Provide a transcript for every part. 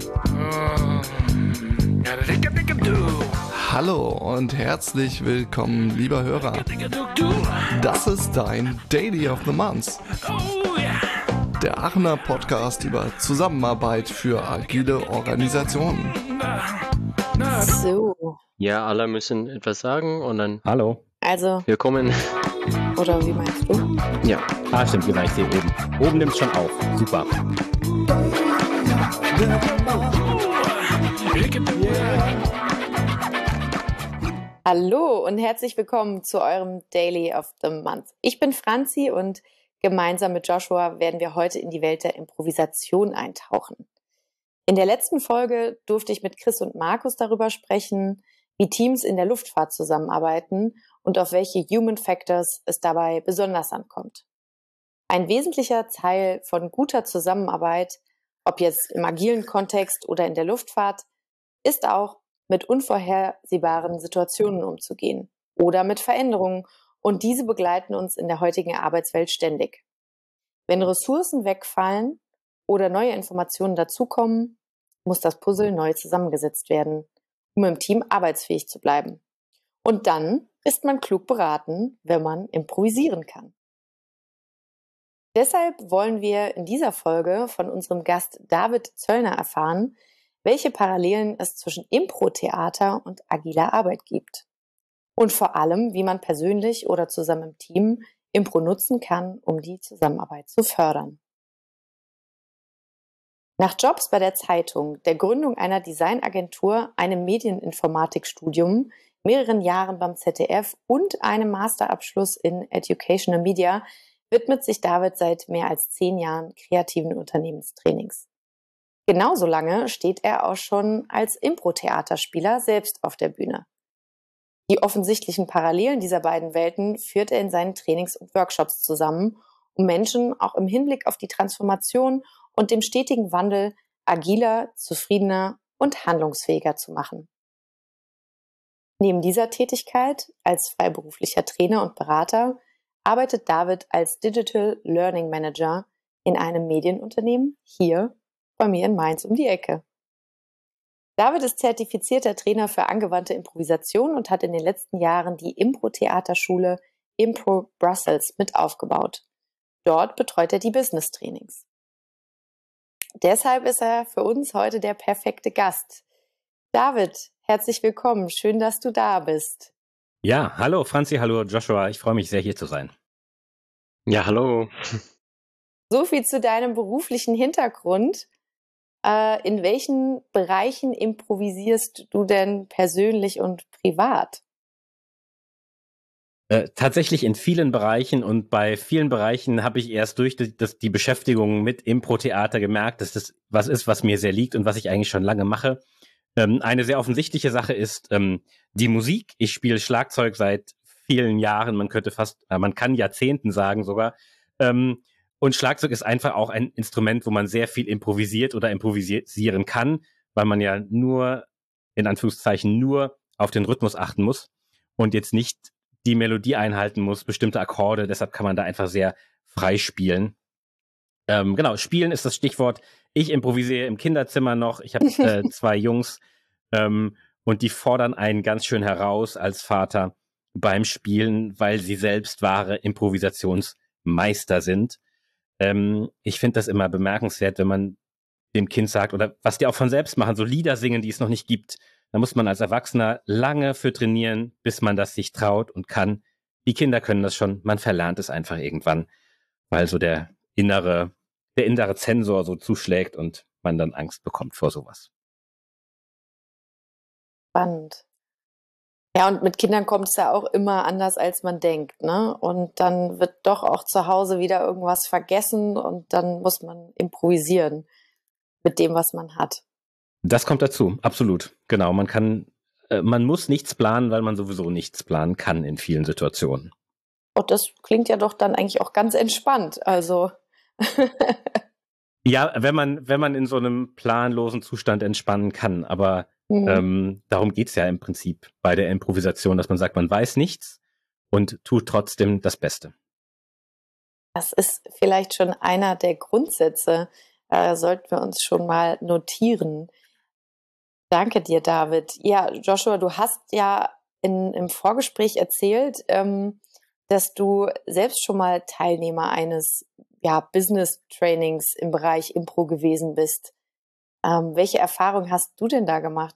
Hallo und herzlich willkommen, lieber Hörer. Das ist dein Daily of the Month. Der Aachener Podcast über Zusammenarbeit für agile Organisationen. So. Ja, alle müssen etwas sagen und dann Hallo. Also, willkommen. oder wie meinst du? Ja. Ah, stimmt, genau, ich sehe oben. Oben nimmt es schon auf. Super. Hallo und herzlich willkommen zu eurem Daily of the Month. Ich bin Franzi und gemeinsam mit Joshua werden wir heute in die Welt der Improvisation eintauchen. In der letzten Folge durfte ich mit Chris und Markus darüber sprechen, wie Teams in der Luftfahrt zusammenarbeiten und auf welche Human Factors es dabei besonders ankommt. Ein wesentlicher Teil von guter Zusammenarbeit, ob jetzt im agilen Kontext oder in der Luftfahrt, ist auch, mit unvorhersehbaren Situationen umzugehen oder mit Veränderungen, und diese begleiten uns in der heutigen Arbeitswelt ständig. Wenn Ressourcen wegfallen oder neue Informationen dazukommen, muss das Puzzle neu zusammengesetzt werden, um im Team arbeitsfähig zu bleiben. Und dann ist man klug beraten, wenn man improvisieren kann. Deshalb wollen wir in dieser Folge von unserem Gast David Zöllner erfahren, welche Parallelen es zwischen Impro-Theater und agiler Arbeit gibt. Und vor allem, wie man persönlich oder zusammen im Team Impro nutzen kann, um die Zusammenarbeit zu fördern. Nach Jobs bei der Zeitung, der Gründung einer Designagentur, einem Medieninformatikstudium, mehreren Jahren beim ZDF und einem Masterabschluss in Educational Media widmet sich David seit mehr als 10 Jahren kreativen Unternehmenstrainings. Genauso lange steht er auch schon als Impro-Theaterspieler selbst auf der Bühne. Die offensichtlichen Parallelen dieser beiden Welten führt er in seinen Trainings und Workshops zusammen, um Menschen auch im Hinblick auf die Transformation und dem stetigen Wandel agiler, zufriedener und handlungsfähiger zu machen. Neben dieser Tätigkeit als freiberuflicher Trainer und Berater arbeitet David als Digital Learning Manager in einem Medienunternehmen hier bei mir in Mainz um die Ecke. David ist zertifizierter Trainer für angewandte Improvisation und hat in den letzten Jahren die Impro-Theaterschule Impro Brussels mit aufgebaut. Dort betreut er die Business-Trainings. Deshalb ist er für uns heute der perfekte Gast. David, herzlich willkommen. Schön, dass du da bist. Ja, hallo Franzi, hallo Joshua. Ich freue mich sehr, hier zu sein. Ja, hallo. So viel zu deinem beruflichen Hintergrund. In welchen Bereichen improvisierst du denn persönlich und privat? Tatsächlich in vielen Bereichen, und bei vielen Bereichen habe ich erst durch die Beschäftigung mit Impro-Theater gemerkt, dass das was ist, was mir sehr liegt und was ich eigentlich schon lange mache. Eine sehr offensichtliche Sache ist die Musik. Ich spiele Schlagzeug seit vielen Jahren, man kann Jahrzehnten sagen sogar. Und Schlagzeug ist einfach auch ein Instrument, wo man sehr viel improvisiert oder improvisieren kann, weil man ja nur, in Anführungszeichen, nur auf den Rhythmus achten muss und jetzt nicht die Melodie einhalten muss, bestimmte Akkorde. Deshalb kann man da einfach sehr frei spielen. Genau, spielen ist das Stichwort. Ich improvisiere im Kinderzimmer noch. Ich habe 2 Jungs und die fordern einen ganz schön heraus als Vater beim Spielen, weil sie selbst wahre Improvisationsmeister sind. Ich finde das immer bemerkenswert, wenn man dem Kind sagt, oder was die auch von selbst machen, so Lieder singen, die es noch nicht gibt. Da muss man als Erwachsener lange für trainieren, bis man das sich traut und kann. Die Kinder können das schon, man verlernt es einfach irgendwann, weil so der innere Zensor so zuschlägt und man dann Angst bekommt vor sowas. Spannend. Ja, und mit Kindern kommt es ja auch immer anders, als man denkt, ne? Und dann wird doch auch zu Hause wieder irgendwas vergessen und dann muss man improvisieren mit dem, was man hat. Das kommt dazu, absolut. Genau, man muss nichts planen, weil man sowieso nichts planen kann in vielen Situationen. Und das klingt ja doch dann eigentlich auch ganz entspannt, also. Ja, wenn man in so einem planlosen Zustand entspannen kann, aber darum geht's ja im Prinzip bei der Improvisation, dass man sagt, man weiß nichts und tut trotzdem das Beste. Das ist vielleicht schon einer der Grundsätze sollten wir uns schon mal notieren. Danke dir, David. Ja, Joshua, du hast ja im Vorgespräch erzählt, dass du selbst schon mal Teilnehmer eines Business-Trainings im Bereich Impro gewesen bist. Welche Erfahrung hast du denn da gemacht?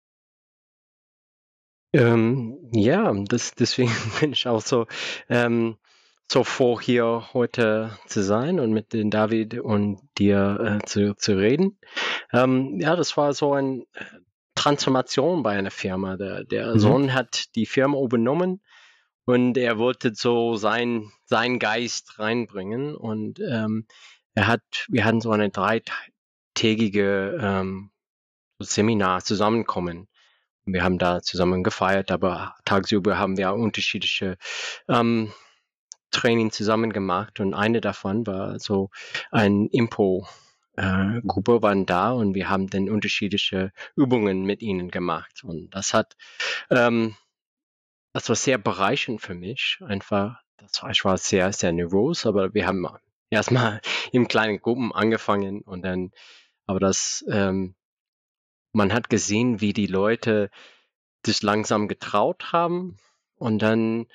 Deswegen bin ich auch so froh, hier heute zu sein und mit den David und dir zu reden. Das war so eine Transformation bei einer Firma. Der Sohn hat die Firma übernommen und er wollte so seinen Geist reinbringen. Und wir hatten so eine 3-tägige Seminar zusammenkommen. Wir haben da zusammen gefeiert, aber tagsüber haben wir unterschiedliche Training zusammen gemacht und eine davon war so ein Impro-Gruppe waren da und wir haben dann unterschiedliche Übungen mit ihnen gemacht und das war sehr bereichernd für mich. Einfach, ich war sehr, sehr nervös, aber wir haben erstmal in kleinen Gruppen angefangen und dann, man hat gesehen, wie die Leute sich langsam getraut haben und dann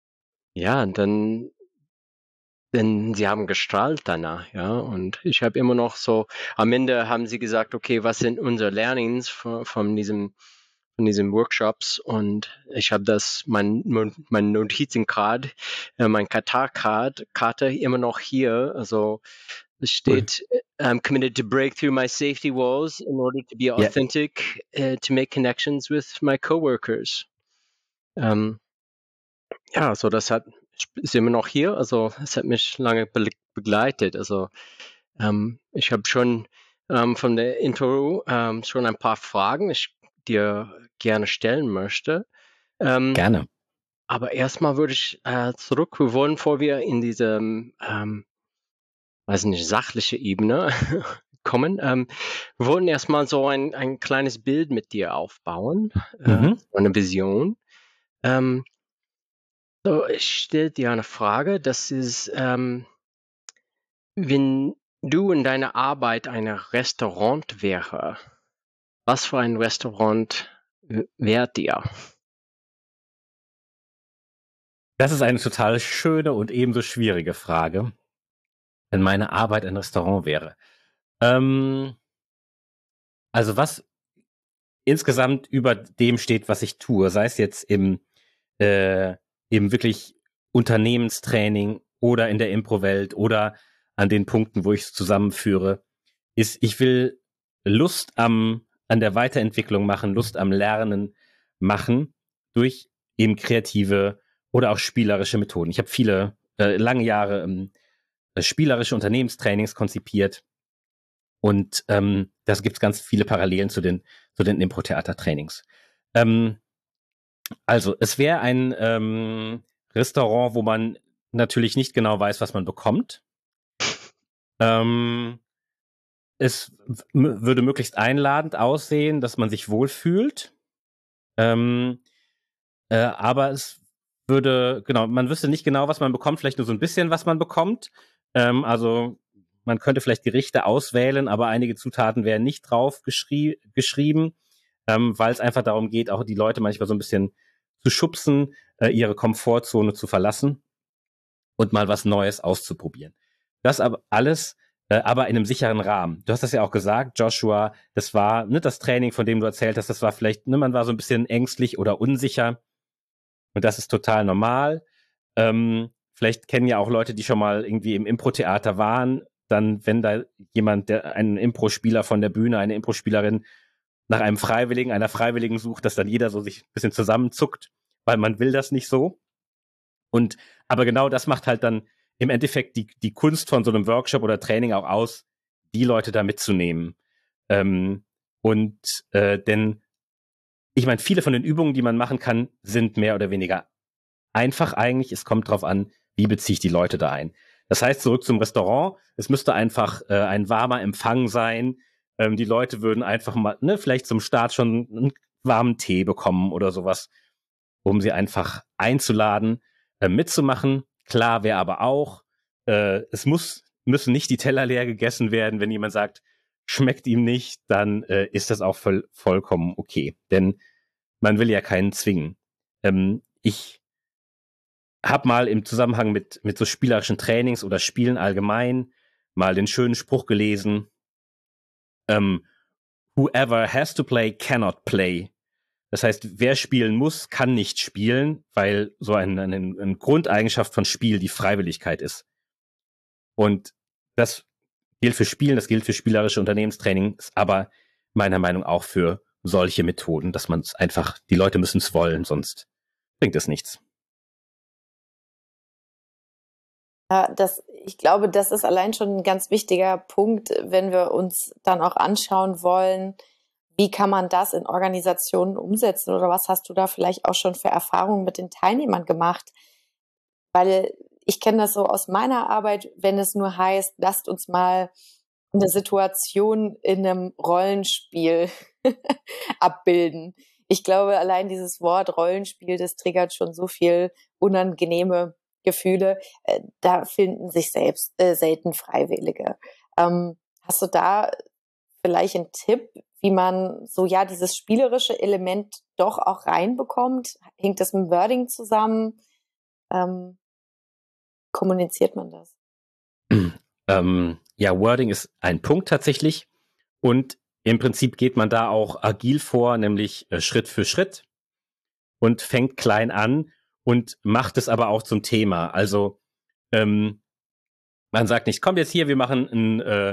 sie haben gestrahlt danach, ja, und ich habe immer noch so, am Ende haben sie gesagt, okay, was sind unsere Learnings von diesen Workshops und ich habe mein Notizenkarte, mein Karte immer noch hier, also es steht, I'm committed to break through my safety walls in order to be authentic, to make connections with my coworkers. So das ist immer noch hier, also es hat mich lange begleitet. Also ich habe schon von der Intro schon ein paar Fragen, ich dir gerne stellen möchte. Gerne. Aber erstmal würde ich zurück, wir wollen, bevor wir in diese, sachliche Ebene kommen, wir wollen erstmal so ein kleines Bild mit dir aufbauen, eine Vision. So, ich stelle dir eine Frage, das ist, wenn du in deiner Arbeit ein Restaurant wäre, was für ein Restaurant wärt ihr? Das ist eine total schöne und ebenso schwierige Frage, wenn meine Arbeit ein Restaurant wäre. Also was insgesamt über dem steht, was ich tue, sei es jetzt im wirklich Unternehmenstraining oder in der Impro-Welt oder an den Punkten, wo ich es zusammenführe, ist, ich will Lust an der Weiterentwicklung machen, Lust am Lernen machen durch eben kreative oder auch spielerische Methoden. Ich habe viele lange Jahre spielerische Unternehmenstrainings konzipiert und das gibt es ganz viele Parallelen zu den Impro-Theater-Trainings. Also, es wäre ein Restaurant, wo man natürlich nicht genau weiß, was man bekommt. Es würde möglichst einladend aussehen, dass man sich wohlfühlt. Aber es würde, man wüsste nicht genau, was man bekommt, vielleicht nur so ein bisschen, was man bekommt. Also, man könnte vielleicht Gerichte auswählen, aber einige Zutaten wären nicht drauf geschrieben. Weil es einfach darum geht, auch die Leute manchmal so ein bisschen zu schubsen, ihre Komfortzone zu verlassen und mal was Neues auszuprobieren. Das aber alles, aber in einem sicheren Rahmen. Du hast das ja auch gesagt, Joshua, das war das Training, von dem du erzählt hast, das war vielleicht, man war so ein bisschen ängstlich oder unsicher und das ist total normal. Vielleicht kennen ja auch Leute, die schon mal irgendwie im Impro-Theater waren, dann, wenn da jemand, ein Impro-Spieler von der Bühne, eine Impro-Spielerin nach einer Freiwilligen sucht, dass dann jeder so sich ein bisschen zusammenzuckt, weil man will das nicht so. Aber genau das macht halt dann im Endeffekt die Kunst von so einem Workshop oder Training auch aus, die Leute da mitzunehmen. Denn ich meine, viele von den Übungen, die man machen kann, sind mehr oder weniger einfach eigentlich. Es kommt drauf an, wie beziehe ich die Leute da ein. Das heißt, zurück zum Restaurant, es müsste einfach ein warmer Empfang sein. Die Leute würden einfach mal, vielleicht zum Start schon einen warmen Tee bekommen oder sowas, um sie einfach einzuladen, mitzumachen. Klar wäre aber auch, es muss müssen nicht die Teller leer gegessen werden. Wenn jemand sagt, schmeckt ihm nicht, dann ist das auch vollkommen okay. Denn man will ja keinen zwingen. Ich habe mal im Zusammenhang mit so spielerischen Trainings oder Spielen allgemein mal den schönen Spruch gelesen, whoever has to play cannot play. Das heißt, wer spielen muss, kann nicht spielen, weil so eine Grundeigenschaft von Spiel die Freiwilligkeit ist. Und das gilt für Spielen, das gilt für spielerische Unternehmenstrainings, aber meiner Meinung nach auch für solche Methoden, dass man es einfach, die Leute müssen es wollen, sonst bringt es nichts. Ja, ich glaube, das ist allein schon ein ganz wichtiger Punkt, wenn wir uns dann auch anschauen wollen, wie kann man das in Organisationen umsetzen oder was hast du da vielleicht auch schon für Erfahrungen mit den Teilnehmern gemacht? Weil ich kenne das so aus meiner Arbeit, wenn es nur heißt, lasst uns mal eine Situation in einem Rollenspiel abbilden. Ich glaube, allein dieses Wort Rollenspiel, das triggert schon so viel unangenehme Gefühle. Da finden sich selbst selten Freiwillige. Hast du da vielleicht einen Tipp, wie man so dieses spielerische Element doch auch reinbekommt? Hängt das mit dem Wording zusammen? Kommuniziert man das? Wording ist ein Punkt tatsächlich. Und im Prinzip geht man da auch agil vor, nämlich Schritt für Schritt und fängt klein an und macht es aber auch zum Thema. Also man sagt nicht, kommt jetzt hier, wir machen ein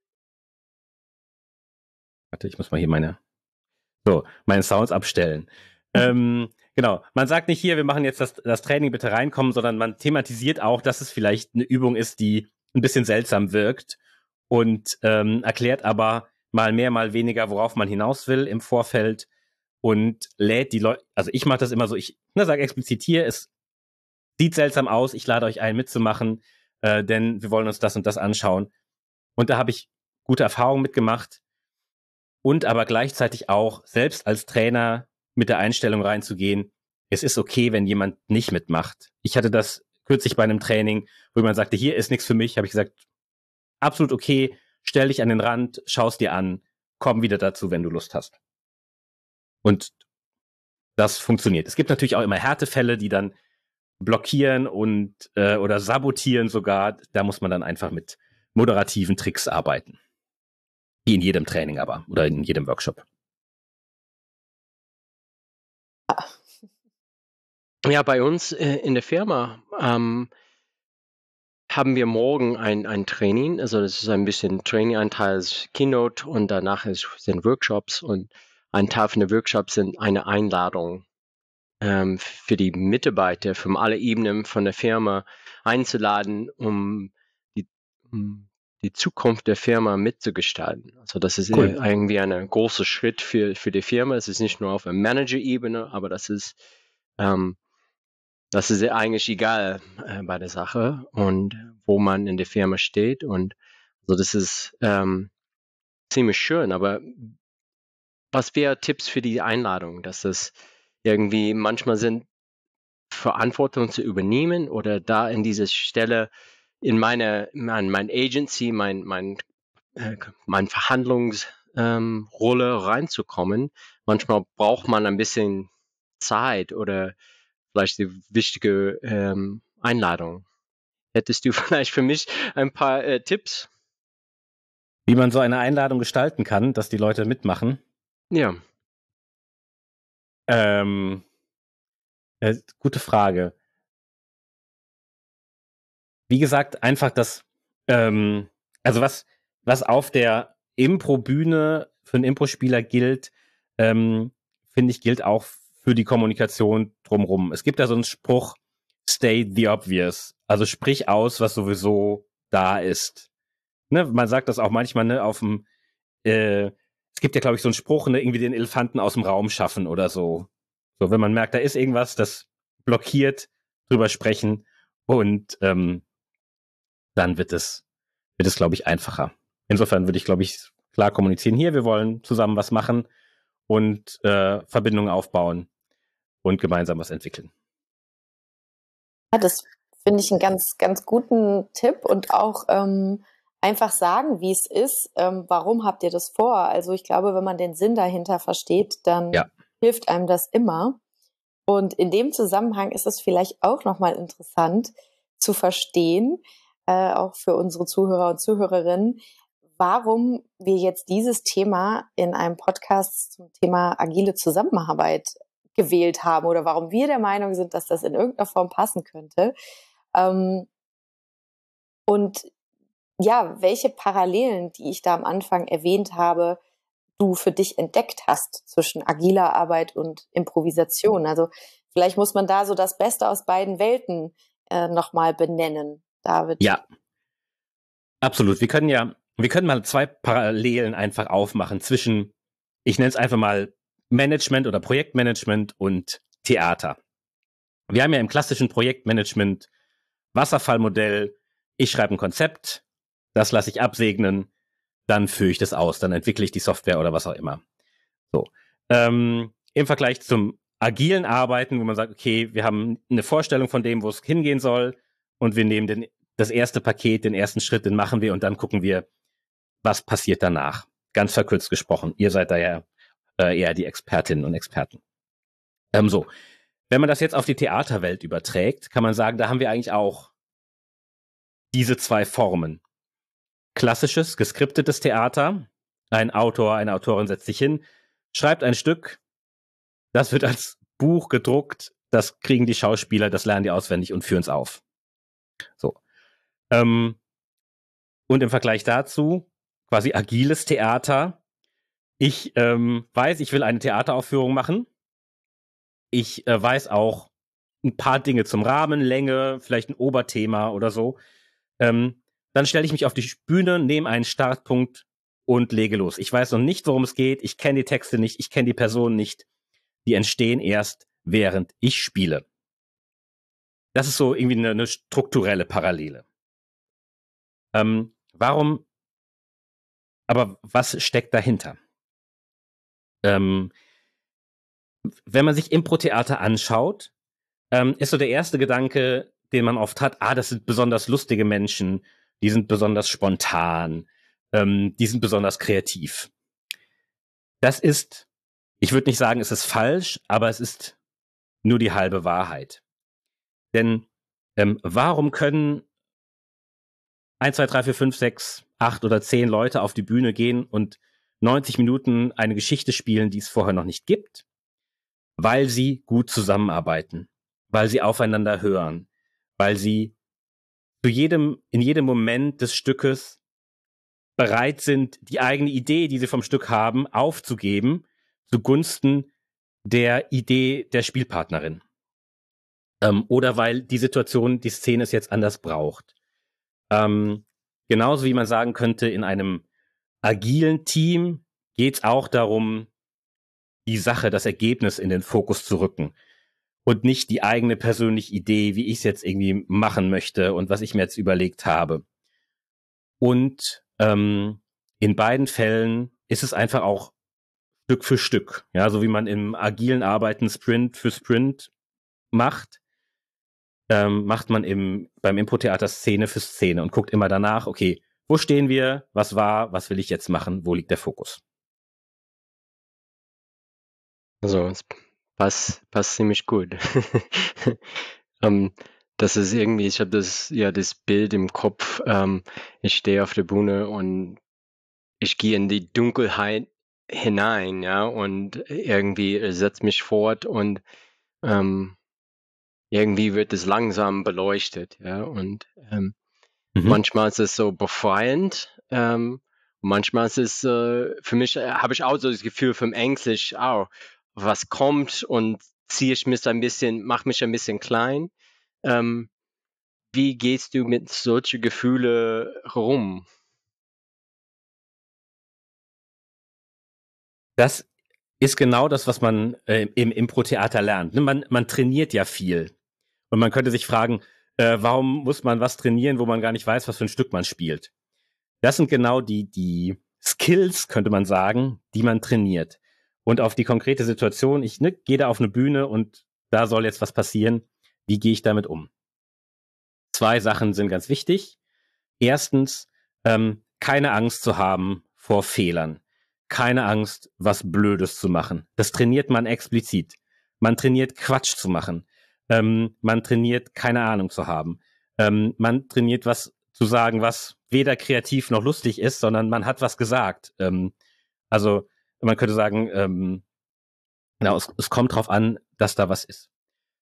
warte, ich muss mal hier meine Sounds abstellen. Genau, man sagt nicht hier, wir machen jetzt das Training, bitte reinkommen, sondern man thematisiert auch, dass es vielleicht eine Übung ist, die ein bisschen seltsam wirkt und erklärt aber mal mehr, mal weniger, worauf man hinaus will im Vorfeld und lädt die Leute, also ich mache das immer so, ich sage explizit hier, es sieht seltsam aus, ich lade euch ein mitzumachen, denn wir wollen uns das und das anschauen. Und da habe ich gute Erfahrungen mitgemacht und aber gleichzeitig auch selbst als Trainer mit der Einstellung reinzugehen, es ist okay, wenn jemand nicht mitmacht. Ich hatte das kürzlich bei einem Training, wo jemand sagte, hier ist nichts für mich, habe ich gesagt, absolut okay, stell dich an den Rand, schau's dir an, komm wieder dazu, wenn du Lust hast. Und das funktioniert. Es gibt natürlich auch immer Härtefälle, die dann blockieren und oder sabotieren sogar. Da muss man dann einfach mit moderativen Tricks arbeiten. Wie in jedem Training aber oder in jedem Workshop. Ja, bei uns in der Firma haben wir morgen ein Training. Also das ist ein bisschen Training, ein Teil ist Keynote und danach sind Workshops und ein Teil von den Workshops sind eine Einladung für die Mitarbeiter von alle Ebenen von der Firma einzuladen, um die Zukunft der Firma mitzugestalten. Also das ist Cool. irgendwie ein großer Schritt für die Firma. Es ist nicht nur auf der Manager-Ebene, aber das ist eigentlich egal bei der Sache und wo man in der Firma steht. Und also das ist ziemlich schön. Aber was wäre Tipps für die Einladung, dass es irgendwie manchmal sind, Verantwortung zu übernehmen oder da in diese Stelle in mein Agency, mein Verhandlungsrolle reinzukommen. Manchmal braucht man ein bisschen Zeit oder vielleicht die wichtige Einladung. Hättest du vielleicht für mich ein paar Tipps? Wie man so eine Einladung gestalten kann, dass die Leute mitmachen? Ja. Gute Frage. Wie gesagt, einfach das, also was auf der Impro-Bühne für einen Impro-Spieler gilt, finde ich, gilt auch für die Kommunikation drumherum. Es gibt da so einen Spruch, state the obvious. Also sprich aus, was sowieso da ist. Ne, man sagt das auch manchmal, ne, es gibt ja, glaube ich, so einen Spruch, ne, irgendwie den Elefanten aus dem Raum schaffen oder so. So, wenn man merkt, da ist irgendwas, das blockiert, drüber sprechen und dann wird es, glaube ich, einfacher. Insofern würde ich, glaube ich, klar kommunizieren. Hier, wir wollen zusammen was machen und Verbindungen aufbauen und gemeinsam was entwickeln. Ja, das Finde ich einen ganz, ganz guten Tipp und auch einfach sagen, wie es ist. Warum habt ihr das vor? Also ich glaube, wenn man den Sinn dahinter versteht, dann hilft einem das immer. Und in dem Zusammenhang ist es vielleicht auch nochmal interessant zu verstehen, auch für unsere Zuhörer und Zuhörerinnen, warum wir jetzt dieses Thema in einem Podcast zum Thema agile Zusammenarbeit gewählt haben oder warum wir der Meinung sind, dass das in irgendeiner Form passen könnte. Und ja, welche Parallelen, die ich da am Anfang erwähnt habe, du für dich entdeckt hast zwischen agiler Arbeit und Improvisation. Also vielleicht muss man da so das Beste aus beiden Welten nochmal benennen, David. Ja, absolut. Wir können mal 2 Parallelen einfach aufmachen zwischen, ich nenne es einfach mal Management oder Projektmanagement und Theater. Wir haben ja im klassischen Projektmanagement Wasserfallmodell, ich schreibe ein Konzept, das lasse ich absegnen, dann führe ich das aus, dann entwickle ich die Software oder was auch immer. So. Im Vergleich zum agilen Arbeiten, wo man sagt, okay, wir haben eine Vorstellung von dem, wo es hingehen soll und wir nehmen das erste Paket, den ersten Schritt, den machen wir und dann gucken wir, was passiert danach. Ganz verkürzt gesprochen. Ihr seid da ja eher die Expertinnen und Experten. So. Wenn man das jetzt auf die Theaterwelt überträgt, kann man sagen, da haben wir eigentlich auch diese 2 Formen. Klassisches, geskriptetes Theater. Ein Autor, eine Autorin setzt sich hin, schreibt ein Stück, das wird als Buch gedruckt, das kriegen die Schauspieler, das lernen die auswendig und führen es auf. So. Und im Vergleich dazu, quasi agiles Theater. Ich weiß, ich will eine Theateraufführung machen. Ich weiß auch ein paar Dinge zum Rahmen, Länge, vielleicht ein Oberthema oder so. Dann stelle ich mich auf die Bühne, nehme einen Startpunkt und lege los. Ich weiß noch nicht, worum es geht. Ich kenne die Texte nicht. Ich kenne die Personen nicht. Die entstehen erst, während ich spiele. Das ist so irgendwie eine strukturelle Parallele. Aber was steckt dahinter? Wenn man sich Impro-Theater anschaut, ist so der erste Gedanke, den man oft hat, das sind besonders lustige Menschen, die sind besonders spontan, die sind besonders kreativ. Das ist, ich würde nicht sagen, es ist falsch, aber es ist nur die halbe Wahrheit. Denn warum können 1, 2, 3, 4, 5, 6, 8 oder 10 Leute auf die Bühne gehen und 90 Minuten eine Geschichte spielen, die es vorher noch nicht gibt? Weil sie gut zusammenarbeiten, weil sie aufeinander hören, weil sie in jedem Moment des Stückes bereit sind, die eigene Idee, die sie vom Stück haben, aufzugeben, zugunsten der Idee der Spielpartnerin. Oder weil die Situation, die Szene es jetzt anders braucht. Genauso wie man sagen könnte, in einem agilen Team geht es auch darum, die Sache, das Ergebnis in den Fokus zu rücken und nicht die eigene persönliche Idee, wie ich es jetzt irgendwie machen möchte und was ich mir jetzt überlegt habe. Und in beiden Fällen ist es einfach auch Stück für Stück, ja, so wie man im agilen Arbeiten Sprint für Sprint macht man beim Impro-Theater Szene für Szene und guckt immer danach, okay, wo stehen wir, was war, was will ich jetzt machen, wo liegt der Fokus? Also, es passt ziemlich gut. Das ist irgendwie, ich habe das Bild im Kopf, ich stehe auf der Bühne und ich gehe in die Dunkelheit hinein, ja, und irgendwie setze mich fort und irgendwie wird es langsam beleuchtet, ja, und manchmal ist es so befreiend, manchmal ist es, für mich habe ich auch so das Gefühl vom ängstlich, was kommt und mach mich ein bisschen klein. Wie gehst du mit solchen Gefühlen rum? Das ist genau das, was man im Impro-Theater lernt. Man trainiert ja viel. Und man könnte sich fragen, warum muss man was trainieren, wo man gar nicht weiß, was für ein Stück man spielt? Das sind genau die Skills, könnte man sagen, die man trainiert. Und auf die konkrete Situation, ich gehe da auf eine Bühne und da soll jetzt was passieren. Wie gehe ich damit um? 2 Sachen sind ganz wichtig. Erstens, keine Angst zu haben vor Fehlern. Keine Angst, was Blödes zu machen. Das trainiert man explizit. Man trainiert Quatsch zu machen. Man trainiert keine Ahnung zu haben. Man trainiert was zu sagen, was weder kreativ noch lustig ist, sondern man hat was gesagt. Also man könnte sagen, genau, es kommt drauf an, dass da was ist.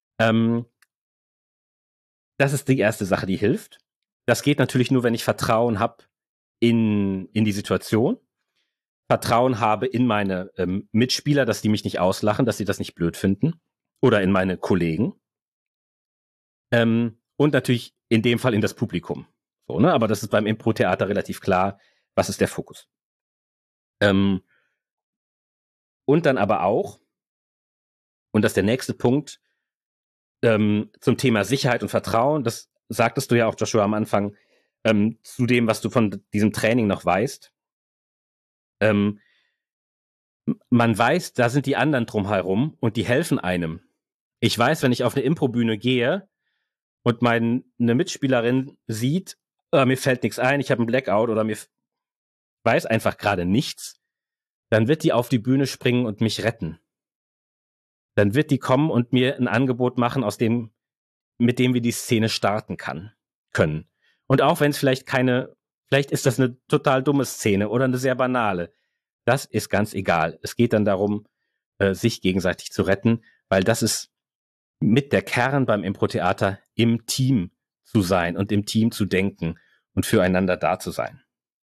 Das ist die erste Sache, die hilft. Das geht natürlich nur, wenn ich Vertrauen habe in die Situation. Vertrauen habe in meine Mitspieler, dass die mich nicht auslachen, dass sie das nicht blöd finden. Oder in meine Kollegen. Und natürlich in dem Fall in das Publikum. So, ne? Aber das ist beim Impro-Theater relativ klar, was ist der Fokus. Und dann aber auch, und das ist der nächste Punkt, zum Thema Sicherheit und Vertrauen, das sagtest du ja auch, Joshua, am Anfang, zu dem, was du von diesem Training noch weißt. Man weiß, da sind die anderen drumherum und die helfen einem. Ich weiß, wenn ich auf eine Improbühne gehe und eine Mitspielerin sieht, mir fällt nichts ein, ich habe einen Blackout oder mir weiß einfach gerade nichts, dann wird die auf die Bühne springen und mich retten. Dann wird die kommen und mir ein Angebot machen, mit dem wir die Szene starten können. Und auch wenn es vielleicht ist das eine total dumme Szene oder eine sehr banale. Das ist ganz egal. Es geht dann darum, sich gegenseitig zu retten, weil das ist mit der Kern beim Impro-Theater, im Team zu sein und im Team zu denken und füreinander da zu sein.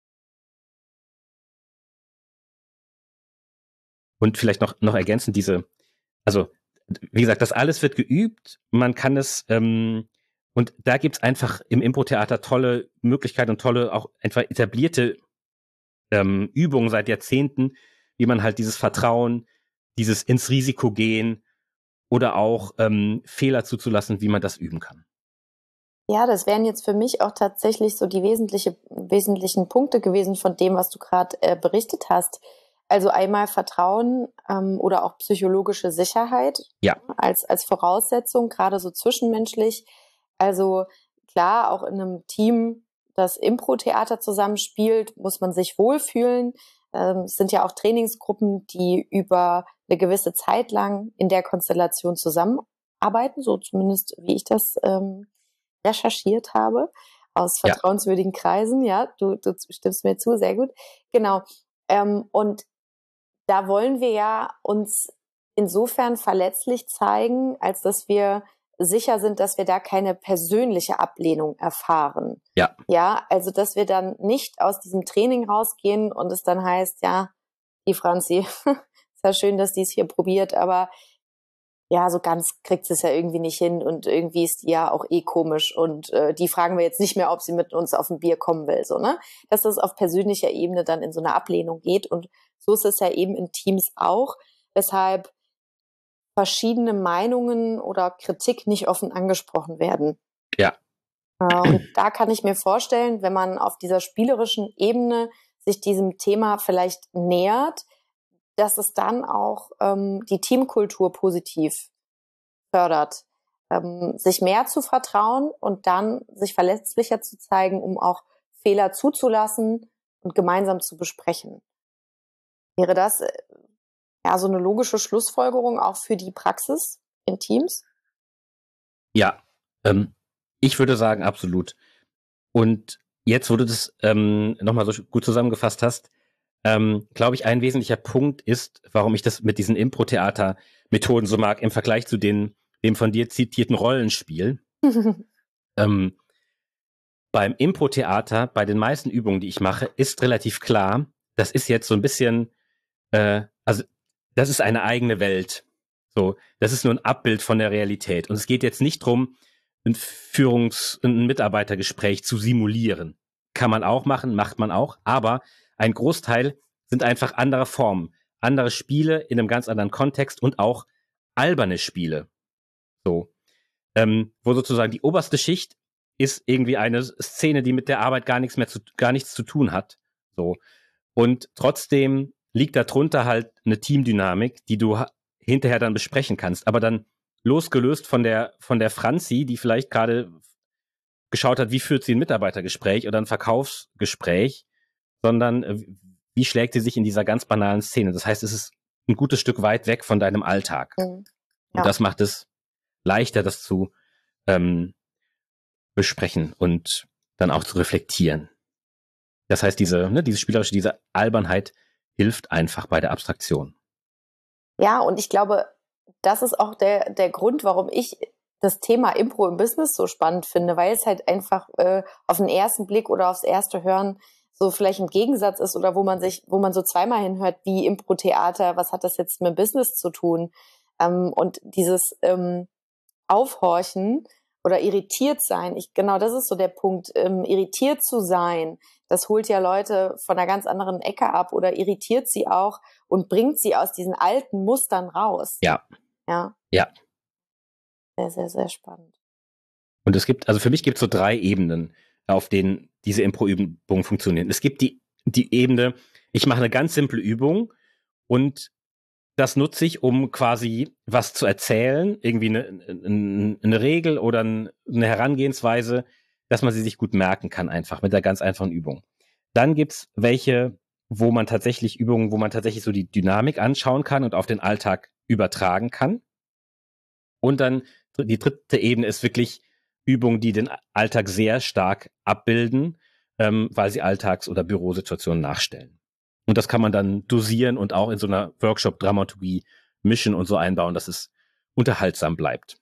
Und vielleicht noch ergänzend also wie gesagt, das alles wird geübt, man kann es, und da gibt's einfach im Impro-Theater tolle Möglichkeiten und tolle, auch einfach etablierte Übungen seit Jahrzehnten, wie man halt dieses Vertrauen, dieses ins Risiko gehen oder auch Fehler zuzulassen, wie man das üben kann. Ja, das wären jetzt für mich auch tatsächlich so die wesentlichen Punkte gewesen von dem, was du gerade berichtet hast. Also einmal Vertrauen oder auch psychologische Sicherheit als Voraussetzung, gerade so zwischenmenschlich. Also klar, auch in einem Team, das Impro-Theater zusammenspielt, muss man sich wohlfühlen. Es sind ja auch Trainingsgruppen, die über eine gewisse Zeit lang in der Konstellation zusammenarbeiten, so zumindest wie ich das recherchiert habe, aus vertrauenswürdigen Kreisen. Ja, du stimmst mir zu, sehr gut. Genau. Und da wollen wir ja uns insofern verletzlich zeigen, als dass wir sicher sind, dass wir da keine persönliche Ablehnung erfahren. Ja. Ja, also dass wir dann nicht aus diesem Training rausgehen und es dann heißt, ja, die Franzi, ist ja schön, dass die es hier probiert, aber ja, so ganz kriegt sie es ja irgendwie nicht hin und irgendwie ist die ja auch komisch und die fragen wir jetzt nicht mehr, ob sie mit uns auf ein Bier kommen will, so, ne? Dass das auf persönlicher Ebene dann in so eine Ablehnung geht und so ist es ja eben in Teams auch, weshalb verschiedene Meinungen oder Kritik nicht offen angesprochen werden. Ja. Und da kann ich mir vorstellen, wenn man auf dieser spielerischen Ebene sich diesem Thema vielleicht nähert, dass es dann auch die Teamkultur positiv fördert, sich mehr zu vertrauen und dann sich verletzlicher zu zeigen, um auch Fehler zuzulassen und gemeinsam zu besprechen. Wäre das so eine logische Schlussfolgerung auch für die Praxis in Teams? Ja, ich würde sagen, absolut. Und jetzt, wo du das nochmal so gut zusammengefasst hast, glaube ich, ein wesentlicher Punkt ist, warum ich das mit diesen Impro-Theater-Methoden so mag, im Vergleich zu dem von dir zitierten Rollenspiel. Beim Impro-Theater, bei den meisten Übungen, die ich mache, ist relativ klar, das ist jetzt so ein bisschen, also das ist eine eigene Welt. So, das ist nur ein Abbild von der Realität. Und es geht jetzt nicht drum, ein Mitarbeitergespräch zu simulieren. Kann man auch machen, macht man auch, aber ein Großteil sind einfach andere Formen, andere Spiele in einem ganz anderen Kontext und auch alberne Spiele. So, wo sozusagen die oberste Schicht ist irgendwie eine Szene, die mit der Arbeit gar nichts zu tun hat. So, und trotzdem liegt darunter halt eine Teamdynamik, die du hinterher dann besprechen kannst, aber dann losgelöst von der Franzi, die vielleicht gerade geschaut hat, wie führt sie ein Mitarbeitergespräch oder ein Verkaufsgespräch, sondern wie schlägt sie sich in dieser ganz banalen Szene. Das heißt, es ist ein gutes Stück weit weg von deinem Alltag. Ja. Und das macht es leichter, das zu besprechen und dann auch zu reflektieren. Das heißt, diese spielerische, diese Albernheit hilft einfach bei der Abstraktion. Ja, und ich glaube, das ist auch der Grund, warum ich das Thema Impro im Business so spannend finde, weil es halt einfach auf den ersten Blick oder aufs erste Hören so vielleicht ein Gegensatz ist oder wo man so zweimal hinhört, wie Impro-Theater, was hat das jetzt mit Business zu tun? Und dieses Aufhorchen oder irritiert sein, genau das ist so der Punkt, irritiert zu sein, das holt ja Leute von einer ganz anderen Ecke ab oder irritiert sie auch und bringt sie aus diesen alten Mustern raus. Ja. Sehr, sehr, sehr spannend. Und für mich gibt es so 3 Ebenen, auf denen diese Impro-Übungen funktionieren. Es gibt die Ebene, ich mache eine ganz simple Übung und das nutze ich, um quasi was zu erzählen, irgendwie eine Regel oder eine Herangehensweise, dass man sie sich gut merken kann, einfach mit der ganz einfachen Übung. Dann gibt's welche, wo man tatsächlich so die Dynamik anschauen kann und auf den Alltag übertragen kann. Und dann die 3. Ebene ist wirklich Übungen, die den Alltag sehr stark abbilden, weil sie Alltags- oder Bürosituationen nachstellen. Und das kann man dann dosieren und auch in so einer Workshop-Dramaturgie mischen und so einbauen, dass es unterhaltsam bleibt.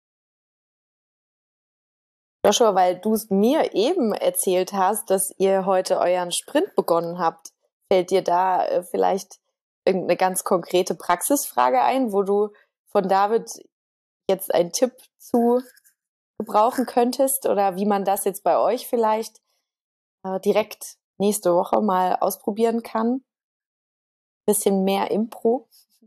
Joshua, weil du es mir eben erzählt hast, dass ihr heute euren Sprint begonnen habt, fällt dir da vielleicht irgendeine ganz konkrete Praxisfrage ein, wo du von David jetzt einen Tipp zu gebrauchen könntest oder wie man das jetzt bei euch vielleicht direkt nächste Woche mal ausprobieren kann? Bisschen mehr Impro?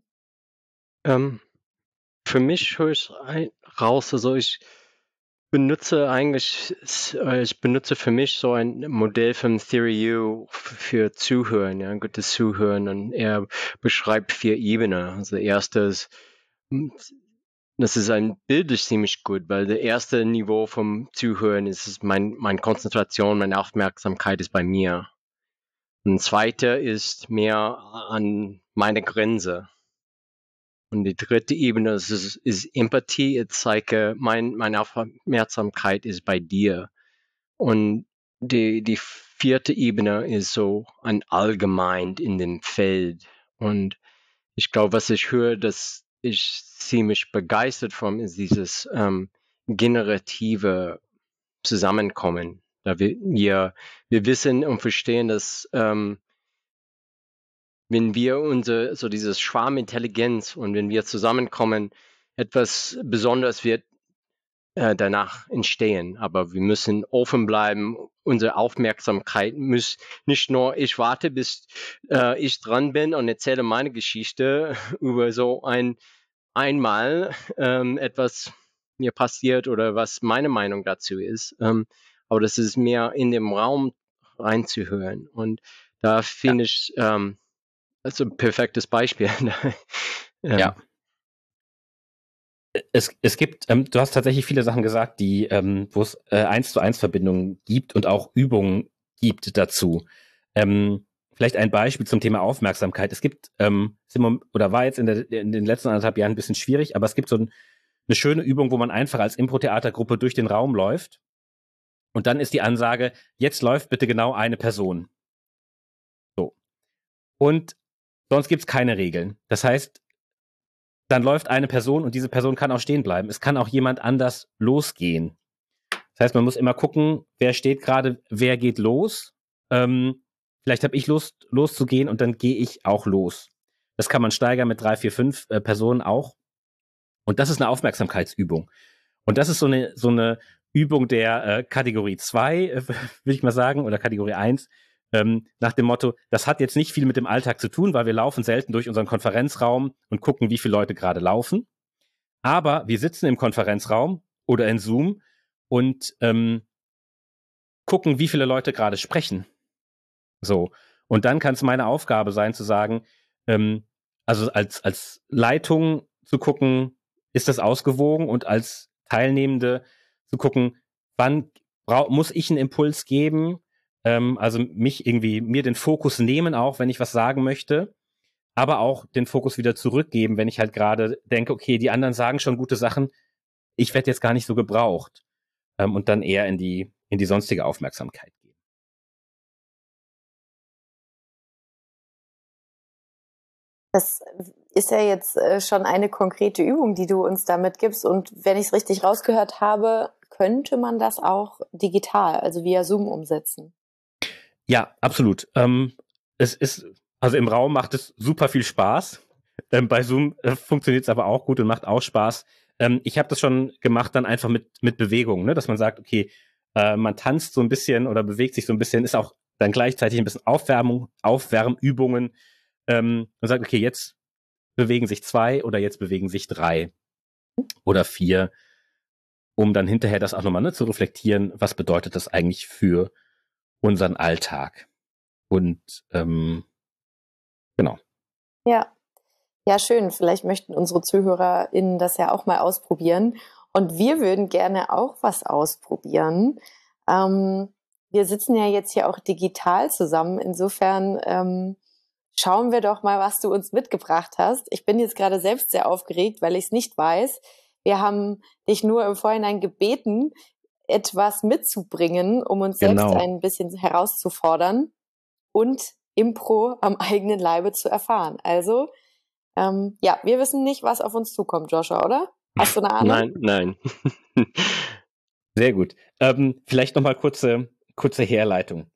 Für mich höre ich raus, also ich benutze für mich so ein Modell von Theory U für Zuhören, ja, gutes Zuhören, und er beschreibt 4 Ebenen. Also erstes, das ist ein bildlich ziemlich gut, weil der erste Niveau vom Zuhören ist meine Konzentration, meine Aufmerksamkeit ist bei mir. Und zweite ist mehr an meine Grenze. Und die 3. Ebene ist Empathie. Ich zeige, meine Aufmerksamkeit ist bei dir. Und die 4. Ebene ist so ein Allgemein in dem Feld. Und ich glaube, was ich höre, dass ich ziemlich begeistert von, ist dieses generative Zusammenkommen. Da wir wissen und verstehen, dass wenn wir dieses Schwarmintelligenz und wenn wir zusammenkommen, etwas Besonderes wird danach entstehen. Aber wir müssen offen bleiben. Unsere Aufmerksamkeit muss nicht nur, ich warte, bis ich dran bin und erzähle meine Geschichte über so einmal etwas mir passiert oder was meine Meinung dazu ist. Aber das ist mehr in dem Raum reinzuhören. Und da finde ich, das ist ein perfektes Beispiel. Ja. Es gibt, du hast tatsächlich viele Sachen gesagt, wo es 1:1 Verbindungen gibt und auch Übungen gibt dazu. Vielleicht ein Beispiel zum Thema Aufmerksamkeit. Es gibt, war jetzt in den letzten 1,5 Jahren ein bisschen schwierig, aber es gibt so eine schöne Übung, wo man einfach als Impro-Theatergruppe durch den Raum läuft und dann ist die Ansage, jetzt läuft bitte genau eine Person. So. Und sonst gibt's keine Regeln. Das heißt, dann läuft eine Person und diese Person kann auch stehen bleiben. Es kann auch jemand anders losgehen. Das heißt, man muss immer gucken, wer steht gerade, wer geht los. Vielleicht habe ich Lust, loszugehen und dann gehe ich auch los. Das kann man steigern mit 3, 4, 5 Personen auch. Und das ist eine Aufmerksamkeitsübung. Und das ist so eine Übung der Kategorie 2, würde ich mal sagen, oder Kategorie 1, nach dem Motto, das hat jetzt nicht viel mit dem Alltag zu tun, weil wir laufen selten durch unseren Konferenzraum und gucken, wie viele Leute gerade laufen. Aber wir sitzen im Konferenzraum oder in Zoom und gucken, wie viele Leute gerade sprechen. So. Und dann kann es meine Aufgabe sein, zu sagen, also als Leitung zu gucken, ist das ausgewogen, und als Teilnehmende zu gucken, wann muss ich einen Impuls geben, also mir den Fokus nehmen auch, wenn ich was sagen möchte, aber auch den Fokus wieder zurückgeben, wenn ich halt gerade denke, okay, die anderen sagen schon gute Sachen, ich werde jetzt gar nicht so gebraucht, und dann eher in die sonstige Aufmerksamkeit gehen. Das ist ja jetzt schon eine konkrete Übung, die du uns damit gibst. Und wenn ich es richtig rausgehört habe, könnte man das auch digital, also via Zoom umsetzen. Ja, absolut. Also im Raum macht es super viel Spaß. Bei Zoom funktioniert es aber auch gut und macht auch Spaß. Ich habe das schon gemacht dann einfach mit Bewegung, ne? Dass man sagt, okay, man tanzt so ein bisschen oder bewegt sich so ein bisschen, ist auch dann gleichzeitig ein bisschen Aufwärmübungen, und sagt, okay, jetzt bewegen sich 2 oder jetzt bewegen sich 3 oder 4, um dann hinterher das auch nochmal zu reflektieren, was bedeutet das eigentlich für unseren Alltag. Und genau. Ja, schön. Vielleicht möchten unsere ZuhörerInnen das ja auch mal ausprobieren. Und wir würden gerne auch was ausprobieren. Wir sitzen ja jetzt hier auch digital zusammen. Insofern schauen wir doch mal, was du uns mitgebracht hast. Ich bin jetzt gerade selbst sehr aufgeregt, weil ich es nicht weiß. Wir haben dich nur im Vorhinein gebeten, etwas mitzubringen, um uns selbst ein bisschen herauszufordern und Impro am eigenen Leibe zu erfahren. Also, wir wissen nicht, was auf uns zukommt, Joshua, oder? Hast du eine Ahnung? Nein. Sehr gut. Vielleicht nochmal kurze Herleitung.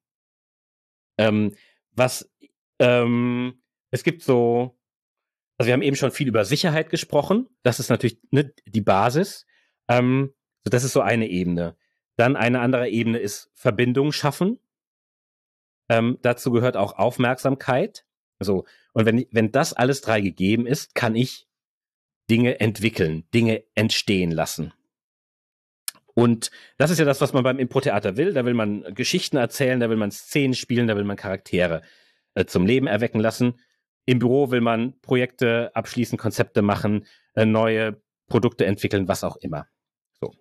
Es gibt so, also wir haben eben schon viel über Sicherheit gesprochen. Das ist natürlich die Basis. Das ist so eine Ebene. Dann eine andere Ebene ist Verbindung schaffen. Dazu gehört auch Aufmerksamkeit. So. Und wenn das alles 3 gegeben ist, kann ich Dinge entwickeln, Dinge entstehen lassen. Und das ist ja das, was man beim Impro-Theater will. Da will man Geschichten erzählen, da will man Szenen spielen, da will man Charaktere zum Leben erwecken lassen. Im Büro will man Projekte abschließen, Konzepte machen, neue Produkte entwickeln, was auch immer. So.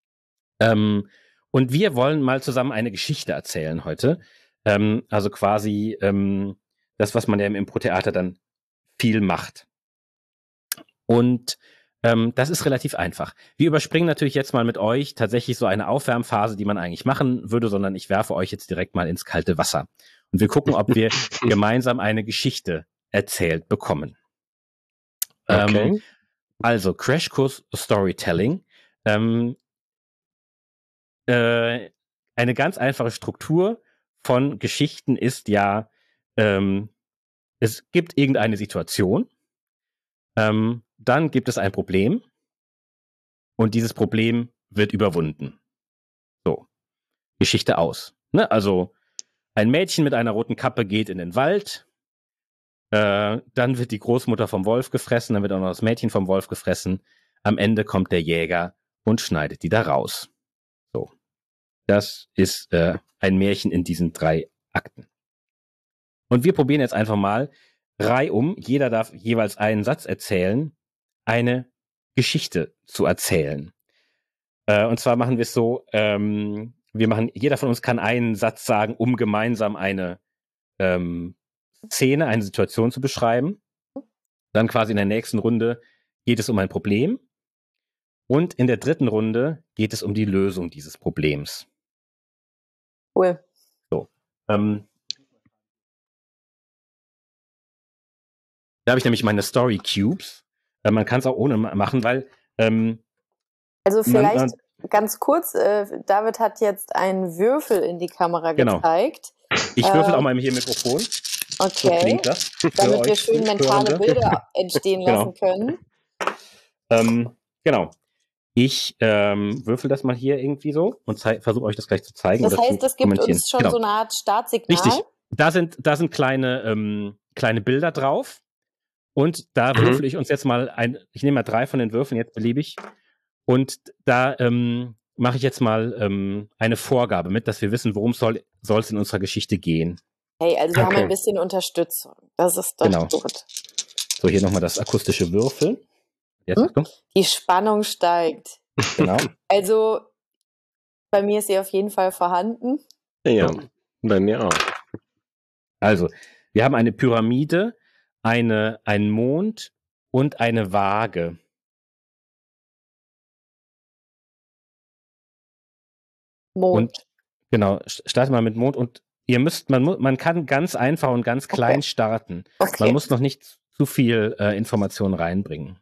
Und wir wollen mal zusammen eine Geschichte erzählen heute. Also quasi das, was man ja im Impro-Theater dann viel macht. Und das ist relativ einfach. Wir überspringen natürlich jetzt mal mit euch tatsächlich so eine Aufwärmphase, die man eigentlich machen würde, sondern ich werfe euch jetzt direkt mal ins kalte Wasser. Und wir gucken, ob wir gemeinsam eine Geschichte erzählt bekommen. Okay. Also Crashkurs Storytelling. Eine ganz einfache Struktur von Geschichten ist ja, es gibt irgendeine Situation, dann gibt es ein Problem und dieses Problem wird überwunden. So, Geschichte aus. Ne? Also ein Mädchen mit einer roten Kappe geht in den Wald, dann wird die Großmutter vom Wolf gefressen, dann wird auch noch das Mädchen vom Wolf gefressen. Am Ende kommt der Jäger und schneidet die da raus. So, das ist ein Märchen in diesen 3 Akten. Und wir probieren jetzt einfach mal reihum, jeder darf jeweils einen Satz erzählen, eine Geschichte zu erzählen. Und zwar machen wir es so, jeder von uns kann einen Satz sagen, um gemeinsam eine Szene, eine Situation zu beschreiben. Dann quasi in der nächsten Runde geht es um ein Problem. Und in der 3. Runde geht es um die Lösung dieses Problems. Cool. So. Da habe ich nämlich meine Story Cubes. Man kann es auch ohne machen, weil also vielleicht ganz kurz, David hat jetzt einen Würfel in die Kamera gezeigt. Ich würfel auch mal hier im Mikrofon. Okay, so klingt das. damit wir schön mentale Bilder entstehen lassen können. Genau. Ich würfel das mal hier irgendwie so und versuche euch das gleich zu zeigen. Das heißt, es gibt uns schon so eine Art Startsignal. Richtig. Da sind kleine Bilder drauf. Und da würfel ich uns jetzt mal ich nehme mal 3 von den Würfeln jetzt beliebig. Und da mache ich jetzt mal eine Vorgabe mit, dass wir wissen, worum soll es in unserer Geschichte gehen. Hey, also wir haben ein bisschen Unterstützung. Das ist doch gut. So, hier nochmal das akustische Würfel. Jetzt Achtung. Die Spannung steigt. Genau. Also Bei mir ist sie auf jeden Fall vorhanden. Ja, bei mir auch. Also, wir haben eine Pyramide, einen Mond und eine Waage. Mond. Und genau, starte mal mit Mond und man kann ganz einfach und ganz klein starten. Okay. Man muss noch nicht zu viel Informationen reinbringen.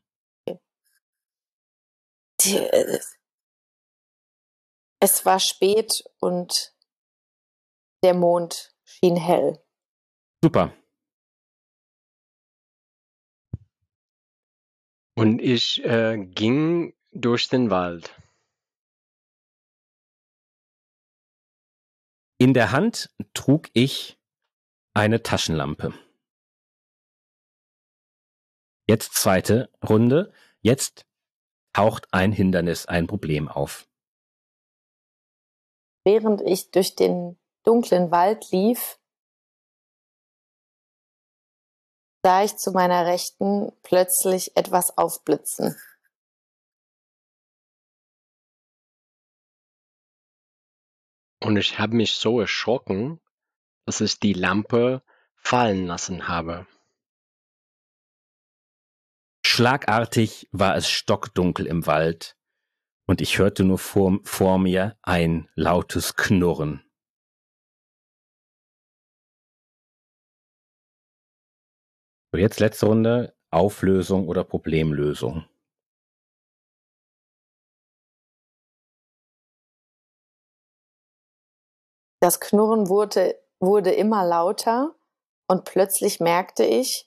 Es war spät und der Mond schien hell. Super. Und ich ging durch den Wald. In der Hand trug ich eine Taschenlampe. Jetzt zweite Runde. Jetzt taucht ein Hindernis, ein Problem auf. Während ich durch den dunklen Wald lief, sah ich zu meiner Rechten plötzlich etwas aufblitzen. Und ich habe mich so erschrocken, dass ich die Lampe fallen lassen habe. Schlagartig war es stockdunkel im Wald und ich hörte nur vor mir ein lautes Knurren. So, jetzt letzte Runde, Auflösung oder Problemlösung. Das Knurren wurde immer lauter und plötzlich merkte ich,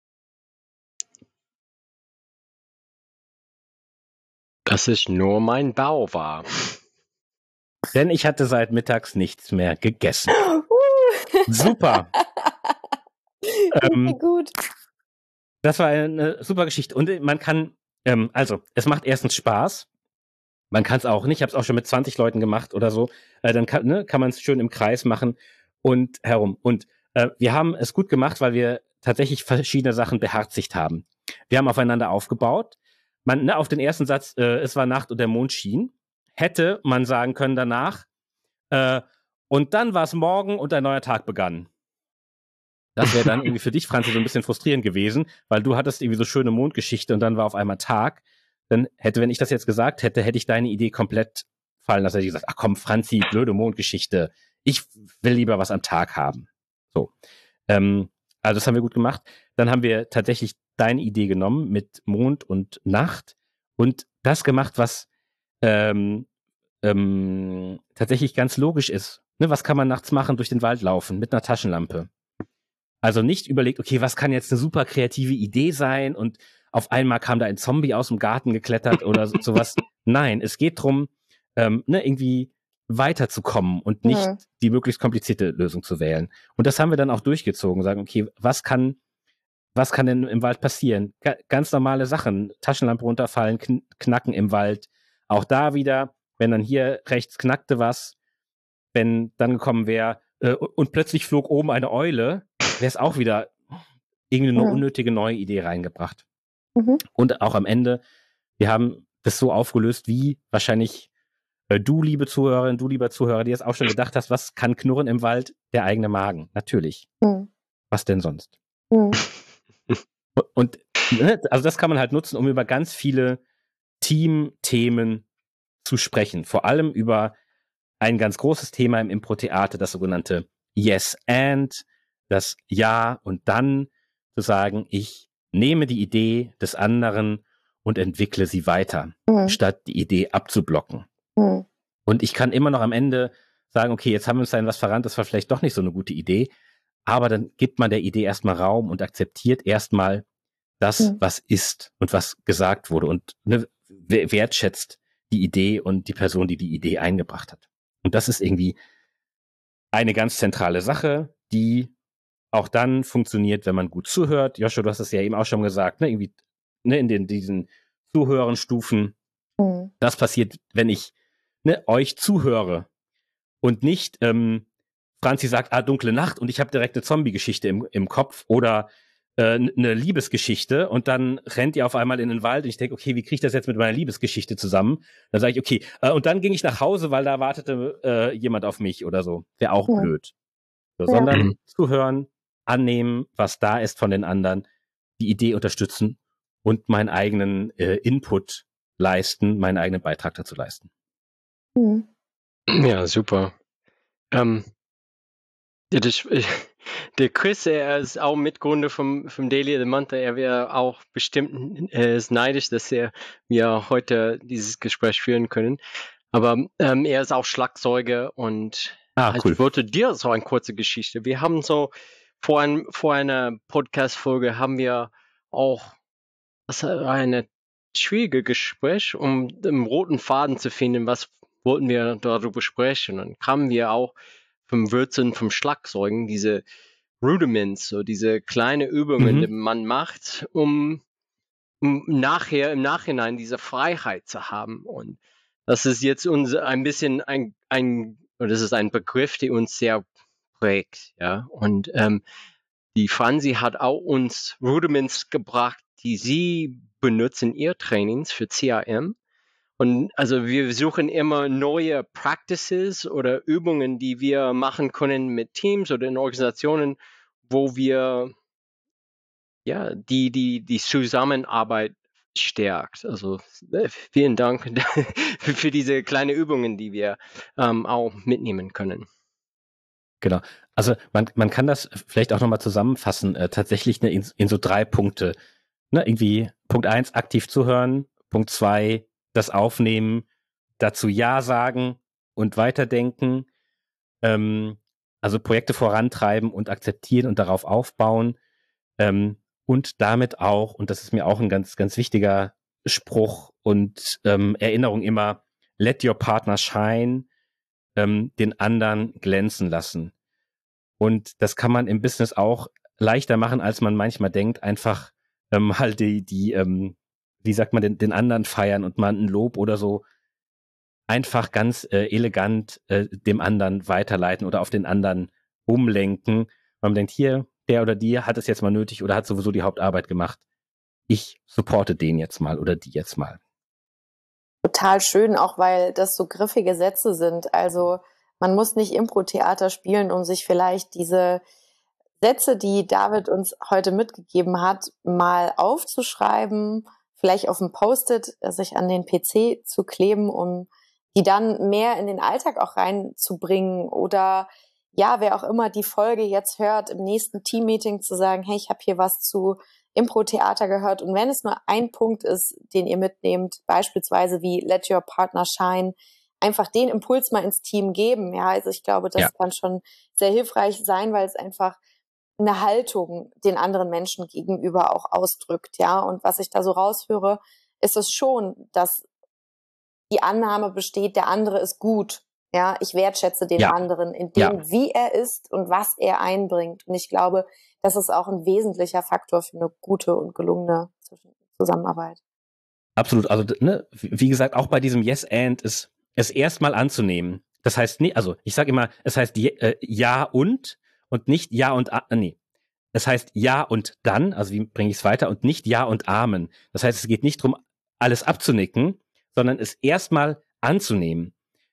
dass es nur mein Bauch war. Denn ich hatte seit mittags nichts mehr gegessen. Super. Gut. Das war eine super Geschichte. Und man kann, also, es macht erstens Spaß. Man kann es auch nicht. Ich habe es auch schon mit 20 Leuten gemacht oder so. Dann kann man es schön im Kreis machen und herum. Und wir haben es gut gemacht, weil wir tatsächlich verschiedene Sachen beherzigt haben. Wir haben aufeinander aufgebaut. Auf den ersten Satz, es war Nacht und der Mond schien, hätte man sagen können danach, und dann war es morgen und ein neuer Tag begann. Das wäre dann irgendwie für dich, Franzi, so ein bisschen frustrierend gewesen, weil du hattest irgendwie so schöne Mondgeschichte und dann war auf einmal Tag. Dann wenn ich das jetzt gesagt hätte, hätte ich deine Idee komplett fallen lassen. Hätte ich gesagt, ach komm, Franzi, blöde Mondgeschichte. Ich will lieber was am Tag haben. So. Also das haben wir gut gemacht. Dann haben wir tatsächlich deine Idee genommen mit Mond und Nacht und das gemacht, was tatsächlich ganz logisch ist. Ne, was kann man nachts machen? Durch den Wald laufen mit einer Taschenlampe. Also nicht überlegt, okay, was kann jetzt eine super kreative Idee sein und auf einmal kam da ein Zombie aus dem Garten geklettert oder sowas. Nein, es geht darum, irgendwie weiterzukommen und nicht die möglichst komplizierte Lösung zu wählen. Und das haben wir dann auch durchgezogen, sagen, okay, was kann denn im Wald passieren? Ganz normale Sachen, Taschenlampe runterfallen, knacken im Wald. Auch da wieder, wenn dann hier rechts knackte was, wenn dann gekommen wäre, und plötzlich flog oben eine Eule, wäre es auch wieder irgendwie eine unnötige neue Idee reingebracht. Und auch am Ende, wir haben das so aufgelöst, wie wahrscheinlich du, liebe Zuhörerin, du, lieber Zuhörer, dir das auch schon gedacht hast, was kann knurren im Wald? Der eigene Magen, natürlich. Was denn sonst? Und also das kann man halt nutzen, um über ganz viele Teamthemen zu sprechen. Vor allem über ein ganz großes Thema im Impro-Theater, das sogenannte Yes and, das Ja und dann zu sagen, ich nehme die Idee des anderen und entwickle sie weiter, statt die Idee abzublocken. Und ich kann immer noch am Ende sagen, okay, jetzt haben wir uns da in was verrannt, das war vielleicht doch nicht so eine gute Idee, aber dann gibt man der Idee erstmal Raum und akzeptiert erstmal das, was ist und was gesagt wurde und wertschätzt die Idee und die Person, die die Idee eingebracht hat. Und das ist irgendwie eine ganz zentrale Sache, die auch dann funktioniert, wenn man gut zuhört. Joshua, du hast es ja eben auch schon gesagt, irgendwie in diesen Zuhörenstufen. Das passiert, wenn ich euch zuhöre und nicht Franzi sagt, dunkle Nacht und ich habe direkt eine Zombie-Geschichte im Kopf oder eine Liebesgeschichte und dann rennt ihr auf einmal in den Wald und ich denke, okay, wie kriege ich das jetzt mit meiner Liebesgeschichte zusammen? Dann sage ich, okay, und dann ging ich nach Hause, weil da wartete jemand auf mich oder so. Wäre auch blöd. So, sondern zuhören, annehmen, was da ist von den anderen, die Idee unterstützen und meinen eigenen Input leisten, meinen eigenen Beitrag dazu leisten. Ja, super. Der Chris, er ist auch Mitgründer vom Daily of the Month. Er wäre auch bestimmt neidisch, dass wir heute dieses Gespräch führen können. Aber er ist auch Schlagzeuger und cool. Ich wollte dir so eine kurze Geschichte. Wir haben so vor einer Podcast-Folge haben wir auch eine schwierige Gespräch, um den roten Faden zu finden, was wollten wir darüber sprechen. Dann kamen wir auch vom Wurzeln vom Schlagzeugen, diese Rudiments, so diese kleine Übungen, die man macht, um nachher im Nachhinein diese Freiheit zu haben. Und das ist jetzt ein bisschen das ist ein Begriff, der uns sehr prägt, ja. Und die Franzi hat auch uns Rudiments gebracht, die sie benutzen in ihr Trainings für CRM. Und also wir suchen immer neue Practices oder Übungen, die wir machen können mit Teams oder in Organisationen, wo wir die Zusammenarbeit stärkt. Also vielen Dank für diese kleinen Übungen, die wir auch mitnehmen können. Genau. Also man kann das vielleicht auch nochmal zusammenfassen, tatsächlich in so 3 Punkte. Irgendwie Punkt 1, aktiv zuhören, Punkt 2, das Aufnehmen, dazu Ja sagen und weiterdenken, also Projekte vorantreiben und akzeptieren und darauf aufbauen, und damit auch, und das ist mir auch ein ganz, ganz wichtiger Spruch und Erinnerung immer, let your partner shine, den anderen glänzen lassen. Und das kann man im Business auch leichter machen, als man manchmal denkt, einfach halt wie sagt man, den anderen feiern und mal ein Lob oder so einfach ganz elegant dem anderen weiterleiten oder auf den anderen umlenken. Man denkt, hier, der oder die hat es jetzt mal nötig oder hat sowieso die Hauptarbeit gemacht. Ich supporte den jetzt mal oder die jetzt mal. Total schön, auch weil das so griffige Sätze sind. Also man muss nicht Impro-Theater spielen, um sich vielleicht diese Sätze, die David uns heute mitgegeben hat, mal aufzuschreiben, vielleicht auf ein Post-it, sich an den PC zu kleben, um die dann mehr in den Alltag auch reinzubringen oder ja, wer auch immer die Folge jetzt hört, im nächsten Teammeeting zu sagen, hey, ich habe hier was zu Impro-Theater gehört und wenn es nur ein Punkt ist, den ihr mitnehmt, beispielsweise wie Let Your Partner Shine, einfach den Impuls mal ins Team geben. Ja, also ich glaube, das kann schon sehr hilfreich sein, weil es einfach eine Haltung den anderen Menschen gegenüber auch ausdrückt, ja. Und was ich da so raushöre, ist es schon, dass die Annahme besteht, der andere ist gut. Ja, ich wertschätze den anderen in dem, wie er ist und was er einbringt. Und ich glaube, das ist auch ein wesentlicher Faktor für eine gute und gelungene Zusammenarbeit. Absolut. Also, wie gesagt, auch bei diesem Yes and ist es erstmal anzunehmen. Das heißt, also ich sage immer, es heißt ja und nicht ja und es heißt ja und dann, also wie bringe ich es weiter, und nicht ja und Amen. Das heißt, es geht nicht darum, alles abzunicken, sondern es erstmal anzunehmen.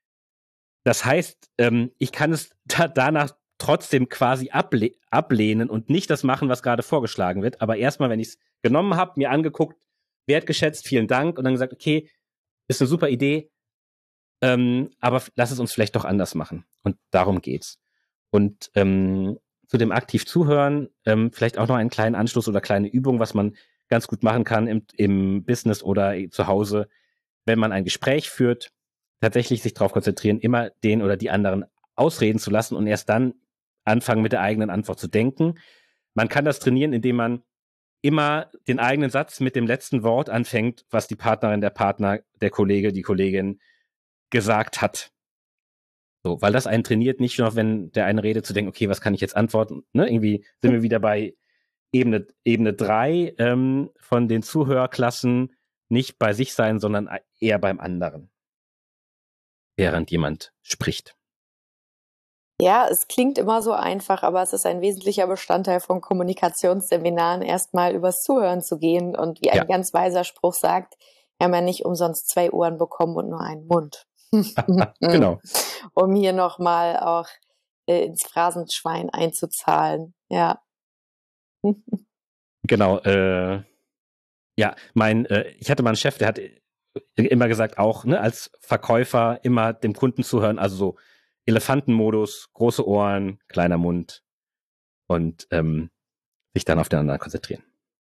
Das heißt, ich kann es danach trotzdem quasi ablehnen und nicht das machen, was gerade vorgeschlagen wird. Aber erstmal, wenn ich es genommen habe, mir angeguckt, wertgeschätzt, vielen Dank und dann gesagt, okay, ist eine super Idee, aber lass es uns vielleicht doch anders machen. Und darum geht's. Und zu dem aktiv zuhören, vielleicht auch noch einen kleinen Anschluss oder kleine Übung, was man ganz gut machen kann im Business oder zu Hause, wenn man ein Gespräch führt, tatsächlich sich darauf konzentrieren, immer den oder die anderen ausreden zu lassen und erst dann anfangen, mit der eigenen Antwort zu denken. Man kann das trainieren, indem man immer den eigenen Satz mit dem letzten Wort anfängt, was die Partnerin, der Partner, der Kollege, die Kollegin gesagt hat. So, weil das einen trainiert, nicht nur, wenn der eine redet, zu denken, okay, was kann ich jetzt antworten? Ne? Irgendwie sind wir wieder bei Ebene 3 von den Zuhörklassen, nicht bei sich sein, sondern eher beim anderen, während jemand spricht. Ja, es klingt immer so einfach, aber es ist ein wesentlicher Bestandteil von Kommunikationsseminaren, erstmal übers Zuhören zu gehen. Und wie ein ganz weiser Spruch sagt, wir haben ja nicht umsonst 2 Ohren bekommen und nur einen Mund. Genau. Um hier nochmal auch ins Phrasenschwein einzuzahlen. Ja. Genau. Ja, ich hatte mal einen Chef, der hat immer gesagt, auch als Verkäufer immer dem Kunden zuhören, also so Elefantenmodus, große Ohren, kleiner Mund und sich dann auf den anderen konzentrieren.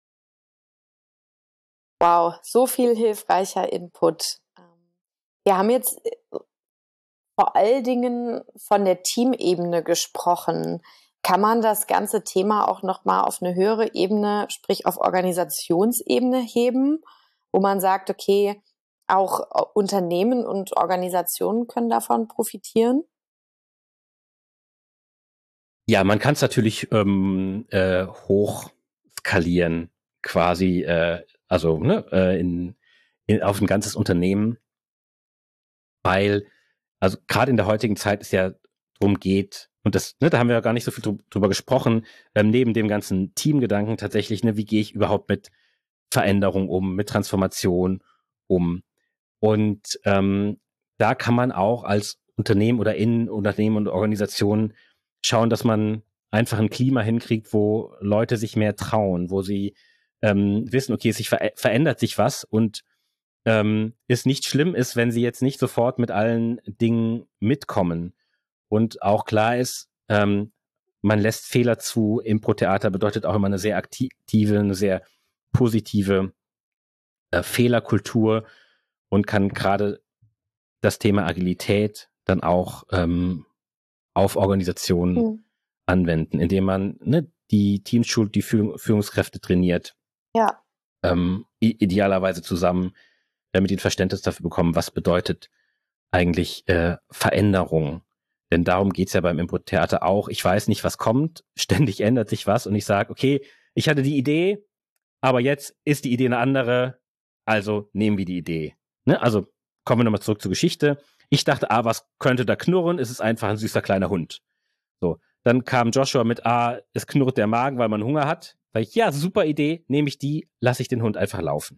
Wow, so viel hilfreicher Input. Wir haben jetzt vor allen Dingen von der Teamebene gesprochen. Kann man das ganze Thema auch nochmal auf eine höhere Ebene, sprich auf Organisationsebene heben, wo man sagt, okay, auch Unternehmen und Organisationen können davon profitieren? Ja, man kann es natürlich hoch skalieren, quasi, also auf ein ganzes Unternehmen, weil, also gerade in der heutigen Zeit es ja darum geht, und da haben wir ja gar nicht so viel drüber gesprochen, neben dem ganzen Teamgedanken tatsächlich, wie gehe ich überhaupt mit Veränderung um, mit Transformation um. Und da kann man auch als Unternehmen oder in Unternehmen und Organisationen schauen, dass man einfach ein Klima hinkriegt, wo Leute sich mehr trauen, wo sie wissen, okay, es verändert sich was und es nicht schlimm ist, wenn sie jetzt nicht sofort mit allen Dingen mitkommen. Und auch klar ist, man lässt Fehler zu. Impro-Theater bedeutet auch immer eine sehr aktive, eine sehr positive Fehlerkultur und kann gerade das Thema Agilität dann auch auf Organisationen anwenden, indem man die Teams schult, die Führungskräfte trainiert. Ja. Idealerweise zusammen, damit die ein Verständnis dafür bekommen, was bedeutet eigentlich Veränderung. Denn darum geht's ja beim Impro-Theater auch. Ich weiß nicht, was kommt. Ständig ändert sich was und ich sage, okay, ich hatte die Idee, aber jetzt ist die Idee eine andere, also nehmen wir die Idee. Also kommen wir nochmal zurück zur Geschichte. Ich dachte, was könnte da knurren? Es ist einfach ein süßer kleiner Hund. So, dann kam Joshua mit, es knurrt der Magen, weil man Hunger hat. Sag ich, ja, super Idee, nehme ich die, lasse ich den Hund einfach laufen.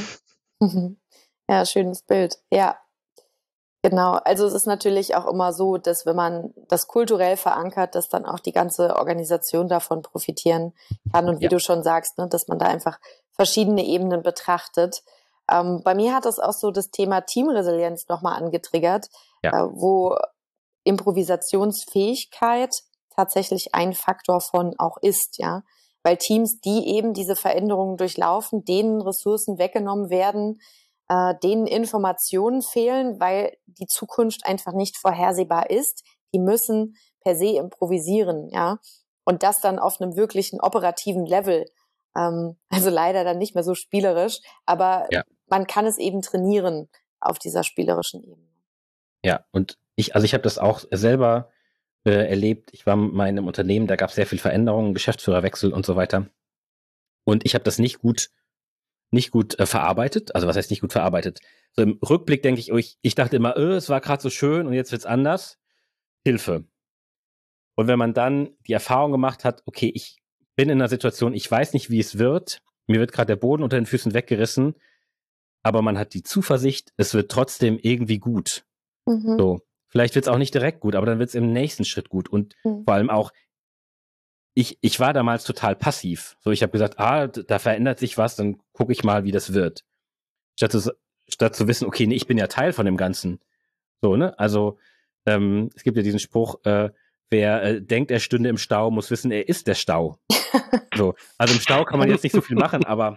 Ja, schönes Bild. Ja, genau. Also es ist natürlich auch immer so, dass wenn man das kulturell verankert, dass dann auch die ganze Organisation davon profitieren kann. Und wie du schon sagst, dass man da einfach verschiedene Ebenen betrachtet. Bei mir hat das auch so das Thema Teamresilienz nochmal angetriggert, wo Improvisationsfähigkeit tatsächlich ein Faktor von auch ist, ja. Weil Teams, die eben diese Veränderungen durchlaufen, denen Ressourcen weggenommen werden, denen Informationen fehlen, weil die Zukunft einfach nicht vorhersehbar ist. Die müssen per se improvisieren, ja. Und das dann auf einem wirklichen operativen Level. Also leider dann nicht mehr so spielerisch, aber man kann es eben trainieren auf dieser spielerischen Ebene. Ja, und ich habe das auch selber erlebt. Ich war mal in einem Unternehmen, da gab es sehr viel Veränderungen, Geschäftsführerwechsel und so weiter. Und ich habe das nicht gut verarbeitet. Also was heißt nicht gut verarbeitet? So im Rückblick denke ich dachte immer, es war gerade so schön und jetzt wird's anders. Hilfe. Und wenn man dann die Erfahrung gemacht hat, okay, ich bin in einer Situation, ich weiß nicht, wie es wird. Mir wird gerade der Boden unter den Füßen weggerissen. Aber man hat die Zuversicht, es wird trotzdem irgendwie gut. So, vielleicht wird's auch nicht direkt gut, aber dann wird's im nächsten Schritt gut. Und vor allem auch, ich war damals total passiv. So, ich habe gesagt, da verändert sich was, dann gucke ich mal, wie das wird. Statt zu wissen, okay, nee, ich bin ja Teil von dem Ganzen. So, Also, es gibt ja diesen Spruch, wer denkt, er stünde im Stau, muss wissen, er ist der Stau. So, also im Stau kann man jetzt nicht so viel machen, aber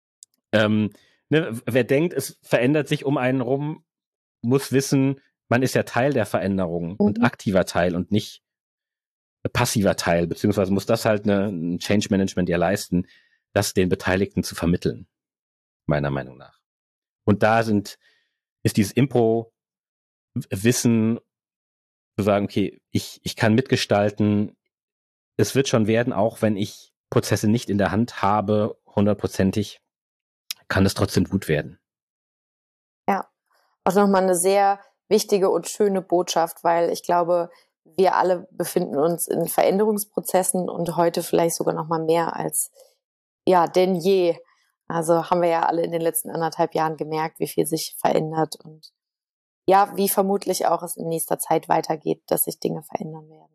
wer denkt, es verändert sich um einen rum, muss wissen, man ist ja Teil der Veränderung und aktiver Teil und nicht passiver Teil, beziehungsweise muss das halt ein Change Management ja leisten, das den Beteiligten zu vermitteln, meiner Meinung nach. Und da ist dieses Impro-Wissen zu sagen, okay, ich kann mitgestalten, es wird schon werden, auch wenn ich Prozesse nicht in der Hand habe, 100%ig, kann es trotzdem gut werden. Ja, auch nochmal eine sehr wichtige und schöne Botschaft, weil ich glaube, wir alle befinden uns in Veränderungsprozessen und heute vielleicht sogar noch mal mehr als denn je. Also haben wir ja alle in den letzten 1,5 Jahren gemerkt, wie viel sich verändert und wie vermutlich auch es in nächster Zeit weitergeht, dass sich Dinge verändern werden.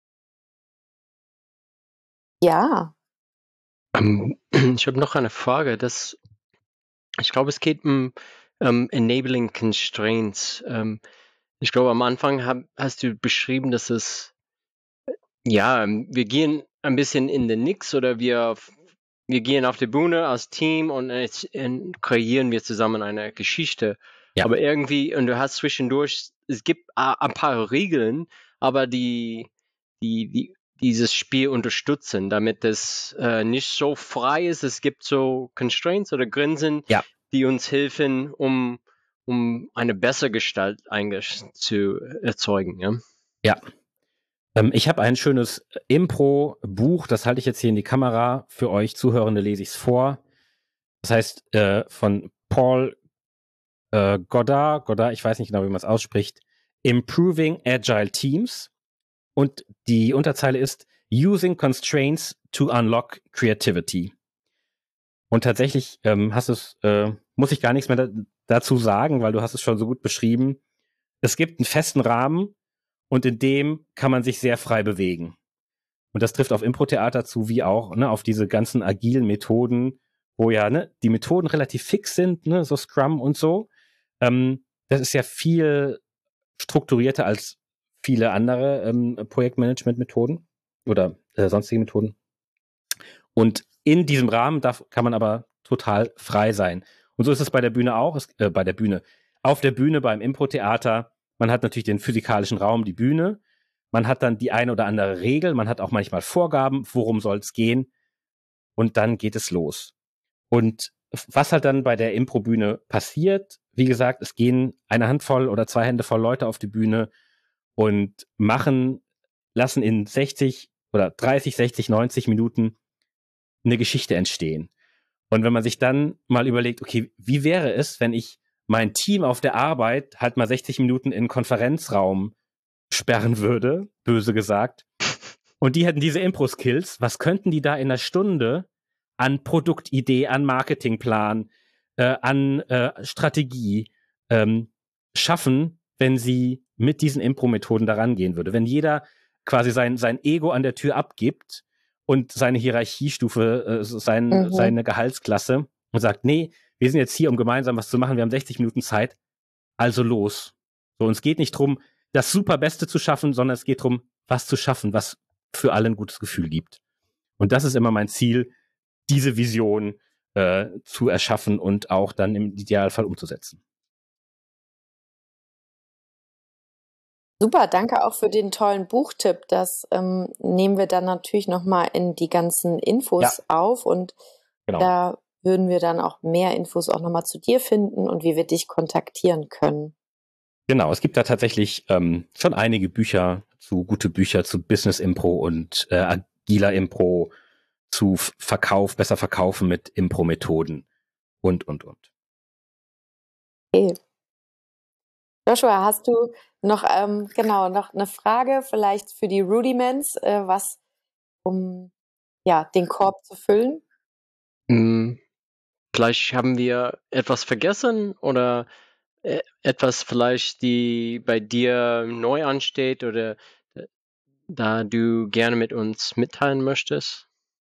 Ja. Ich habe noch eine Frage. Ich glaube, es geht um Enabling Constraints. Ich glaube, am Anfang hast du beschrieben, dass wir gehen ein bisschen in den Nix oder wir gehen auf die Bühne als Team und kreieren wir zusammen eine Geschichte. Ja. Aber irgendwie, und du hast zwischendurch, es gibt ein paar Regeln, aber die dieses Spiel unterstützen, damit es nicht so frei ist. Es gibt so Constraints oder Grenzen, die uns helfen, um eine bessere Gestalt eigentlich zu erzeugen. Ja. Ich habe ein schönes Impro-Buch, das halte ich jetzt hier in die Kamera. Für euch Zuhörende lese ich es vor. Das heißt, von Paul Goddard, ich weiß nicht genau, wie man es ausspricht, Improving Agile Teams. Und die Unterzeile ist Using Constraints to Unlock Creativity. Und tatsächlich muss ich gar nichts mehr dazu sagen, weil du hast es schon so gut beschrieben. Es gibt einen festen Rahmen und in dem kann man sich sehr frei bewegen. Und das trifft auf Impro-Theater zu, wie auch auf diese ganzen agilen Methoden, wo die Methoden relativ fix sind, so Scrum und so. Das ist ja viel strukturierter als viele andere Projektmanagement-Methoden oder sonstige Methoden. Und in diesem Rahmen kann man aber total frei sein. Und so ist es bei der Bühne auch, auf der Bühne beim Impro-Theater. Man hat natürlich den physikalischen Raum, die Bühne. Man hat dann die eine oder andere Regel. Man hat auch manchmal Vorgaben, worum soll es gehen. Und dann geht es los. Und was halt dann bei der Impro-Bühne passiert, wie gesagt, es gehen eine Handvoll oder 2 Hände voll Leute auf die Bühne und lassen in 60 oder 30, 60, 90 Minuten eine Geschichte entstehen. Und wenn man sich dann mal überlegt, okay, wie wäre es, wenn ich mein Team auf der Arbeit halt mal 60 Minuten in einen Konferenzraum sperren würde, böse gesagt, und die hätten diese Impro-Skills, was könnten die da in einer Stunde an Produktidee, an Marketingplan, an Strategie schaffen, wenn sie mit diesen Impro-Methoden da rangehen würde. Wenn jeder quasi sein Ego an der Tür abgibt und seine Hierarchiestufe, seine Gehaltsklasse und sagt, nee, wir sind jetzt hier, um gemeinsam was zu machen, wir haben 60 Minuten Zeit, also los. So, und es geht nicht darum, das Superbeste zu schaffen, sondern es geht darum, was zu schaffen, was für alle ein gutes Gefühl gibt. Und das ist immer mein Ziel, diese Vision zu erschaffen und auch dann im Idealfall umzusetzen. Super, danke auch für den tollen Buchtipp. Das nehmen wir dann natürlich nochmal in die ganzen Infos auf und da würden wir dann auch mehr Infos auch nochmal zu dir finden und wie wir dich kontaktieren können. Genau, es gibt da tatsächlich schon einige gute Bücher zu Business Impro und agiler Impro, zu besser verkaufen mit Impro-Methoden und. Okay. Joshua, hast du noch eine Frage vielleicht für die Rudiments, um den Korb zu füllen? Vielleicht haben wir etwas vergessen oder etwas vielleicht, die bei dir neu ansteht oder da du gerne mit uns mitteilen möchtest?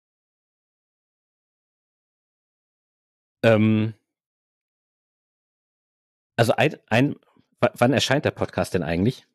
Also wann erscheint der Podcast denn eigentlich?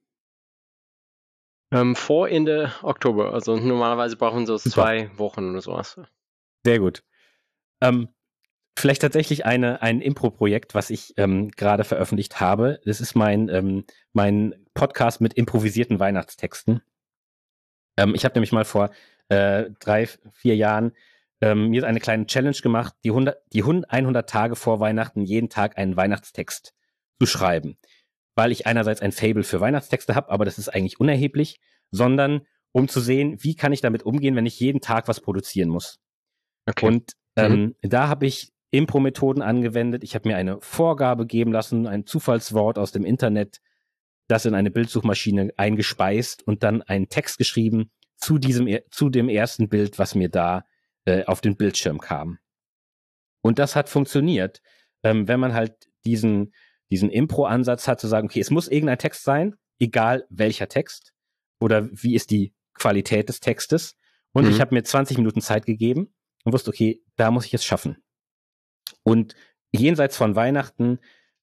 Vor Ende Oktober. Also normalerweise brauchen wir so 2 Wochen oder sowas. Sehr gut. Vielleicht tatsächlich ein Impro-Projekt, was ich gerade veröffentlicht habe. Das ist mein Podcast mit improvisierten Weihnachtstexten. Ich habe nämlich mal vor 3, 4 Jahren mir eine kleine Challenge gemacht, die 100 Tage vor Weihnachten jeden Tag einen Weihnachtstext zu schreiben. Weil ich einerseits ein Faible für Weihnachtstexte habe, aber das ist eigentlich unerheblich, sondern um zu sehen, wie kann ich damit umgehen, wenn ich jeden Tag was produzieren muss. Okay. Und da habe ich Impro-Methoden angewendet. Ich habe mir eine Vorgabe geben lassen, ein Zufallswort aus dem Internet, das in eine Bildsuchmaschine eingespeist und dann einen Text geschrieben zu dem ersten Bild, was mir da auf den Bildschirm kam. Und das hat funktioniert, wenn man halt diesen Impro-Ansatz hat, zu sagen, okay, es muss irgendein Text sein, egal welcher Text oder wie ist die Qualität des Textes. Und ich habe mir 20 Minuten Zeit gegeben und wusste, okay, da muss ich es schaffen. Und jenseits von Weihnachten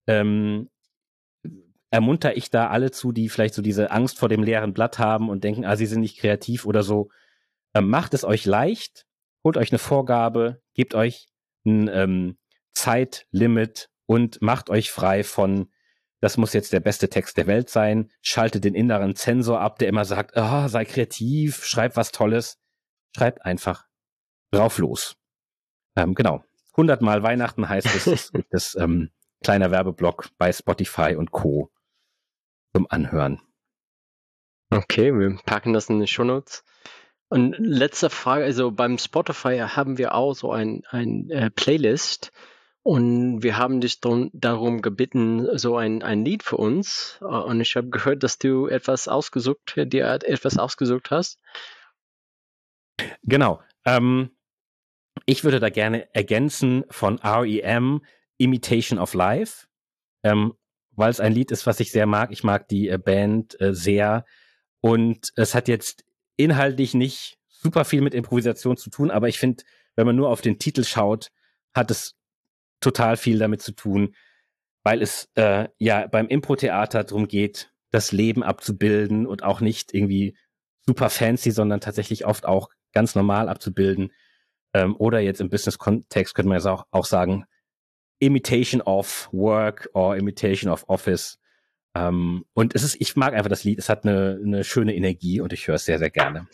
ermuntere ich da alle zu, die vielleicht so diese Angst vor dem leeren Blatt haben und denken, sie sind nicht kreativ oder so. Macht es euch leicht, holt euch eine Vorgabe, gebt euch ein Zeitlimit und macht euch frei von, das muss jetzt der beste Text der Welt sein, schaltet den inneren Zensor ab, der immer sagt, sei kreativ, schreib was Tolles. Schreibt einfach drauf los. Genau. 100 Mal Weihnachten heißt es, das kleiner Werbeblock bei Spotify und Co. zum Anhören. Okay, wir packen das in die Shownotes. Und letzte Frage, also beim Spotify haben wir auch so ein Playlist und wir haben dich darum gebeten, so ein Lied für uns. Und ich habe gehört, dass du dir etwas ausgesucht hast. Genau. Ich würde da gerne ergänzen von R.E.M. Imitation of Life, weil es ein Lied ist, was ich sehr mag. Ich mag die Band sehr und es hat jetzt inhaltlich nicht super viel mit Improvisation zu tun, aber ich finde, wenn man nur auf den Titel schaut, hat es total viel damit zu tun, weil es beim Impro-Theater darum geht, das Leben abzubilden und auch nicht irgendwie super fancy, sondern tatsächlich oft auch ganz normal abzubilden. Oder jetzt im Business-Kontext könnte man jetzt auch sagen, Imitation of Work or Imitation of Office. Und ich mag einfach das Lied, es hat eine schöne Energie und ich höre es sehr, sehr gerne.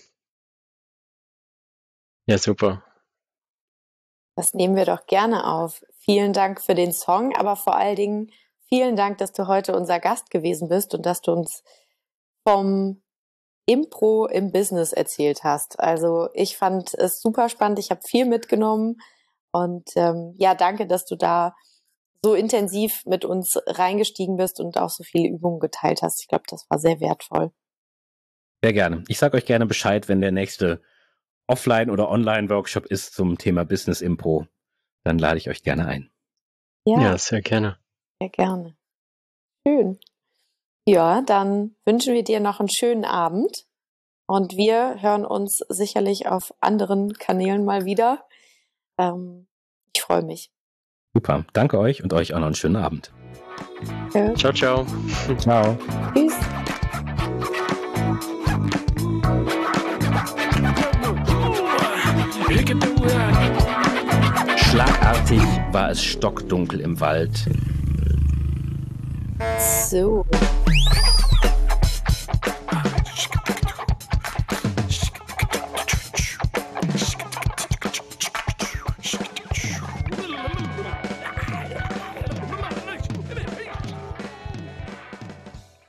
Ja, super. Das nehmen wir doch gerne auf. Vielen Dank für den Song, aber vor allen Dingen vielen Dank, dass du heute unser Gast gewesen bist und dass du uns vom Impro im Business erzählt hast. Also ich fand es super spannend, ich habe viel mitgenommen und danke, dass du da so intensiv mit uns reingestiegen bist und auch so viele Übungen geteilt hast. Ich glaube, das war sehr wertvoll. Sehr gerne. Ich sage euch gerne Bescheid, wenn der nächste Offline- oder Online-Workshop ist zum Thema Business Impro. Dann lade ich euch gerne ein. Ja, sehr gerne. Sehr gerne. Schön. Ja, dann wünschen wir dir noch einen schönen Abend und wir hören uns sicherlich auf anderen Kanälen mal wieder. Ich freue mich. Super, danke euch und euch auch noch einen schönen Abend. Ciao, ciao. Ciao. Tschüss. Schlagartig war es stockdunkel im Wald. So.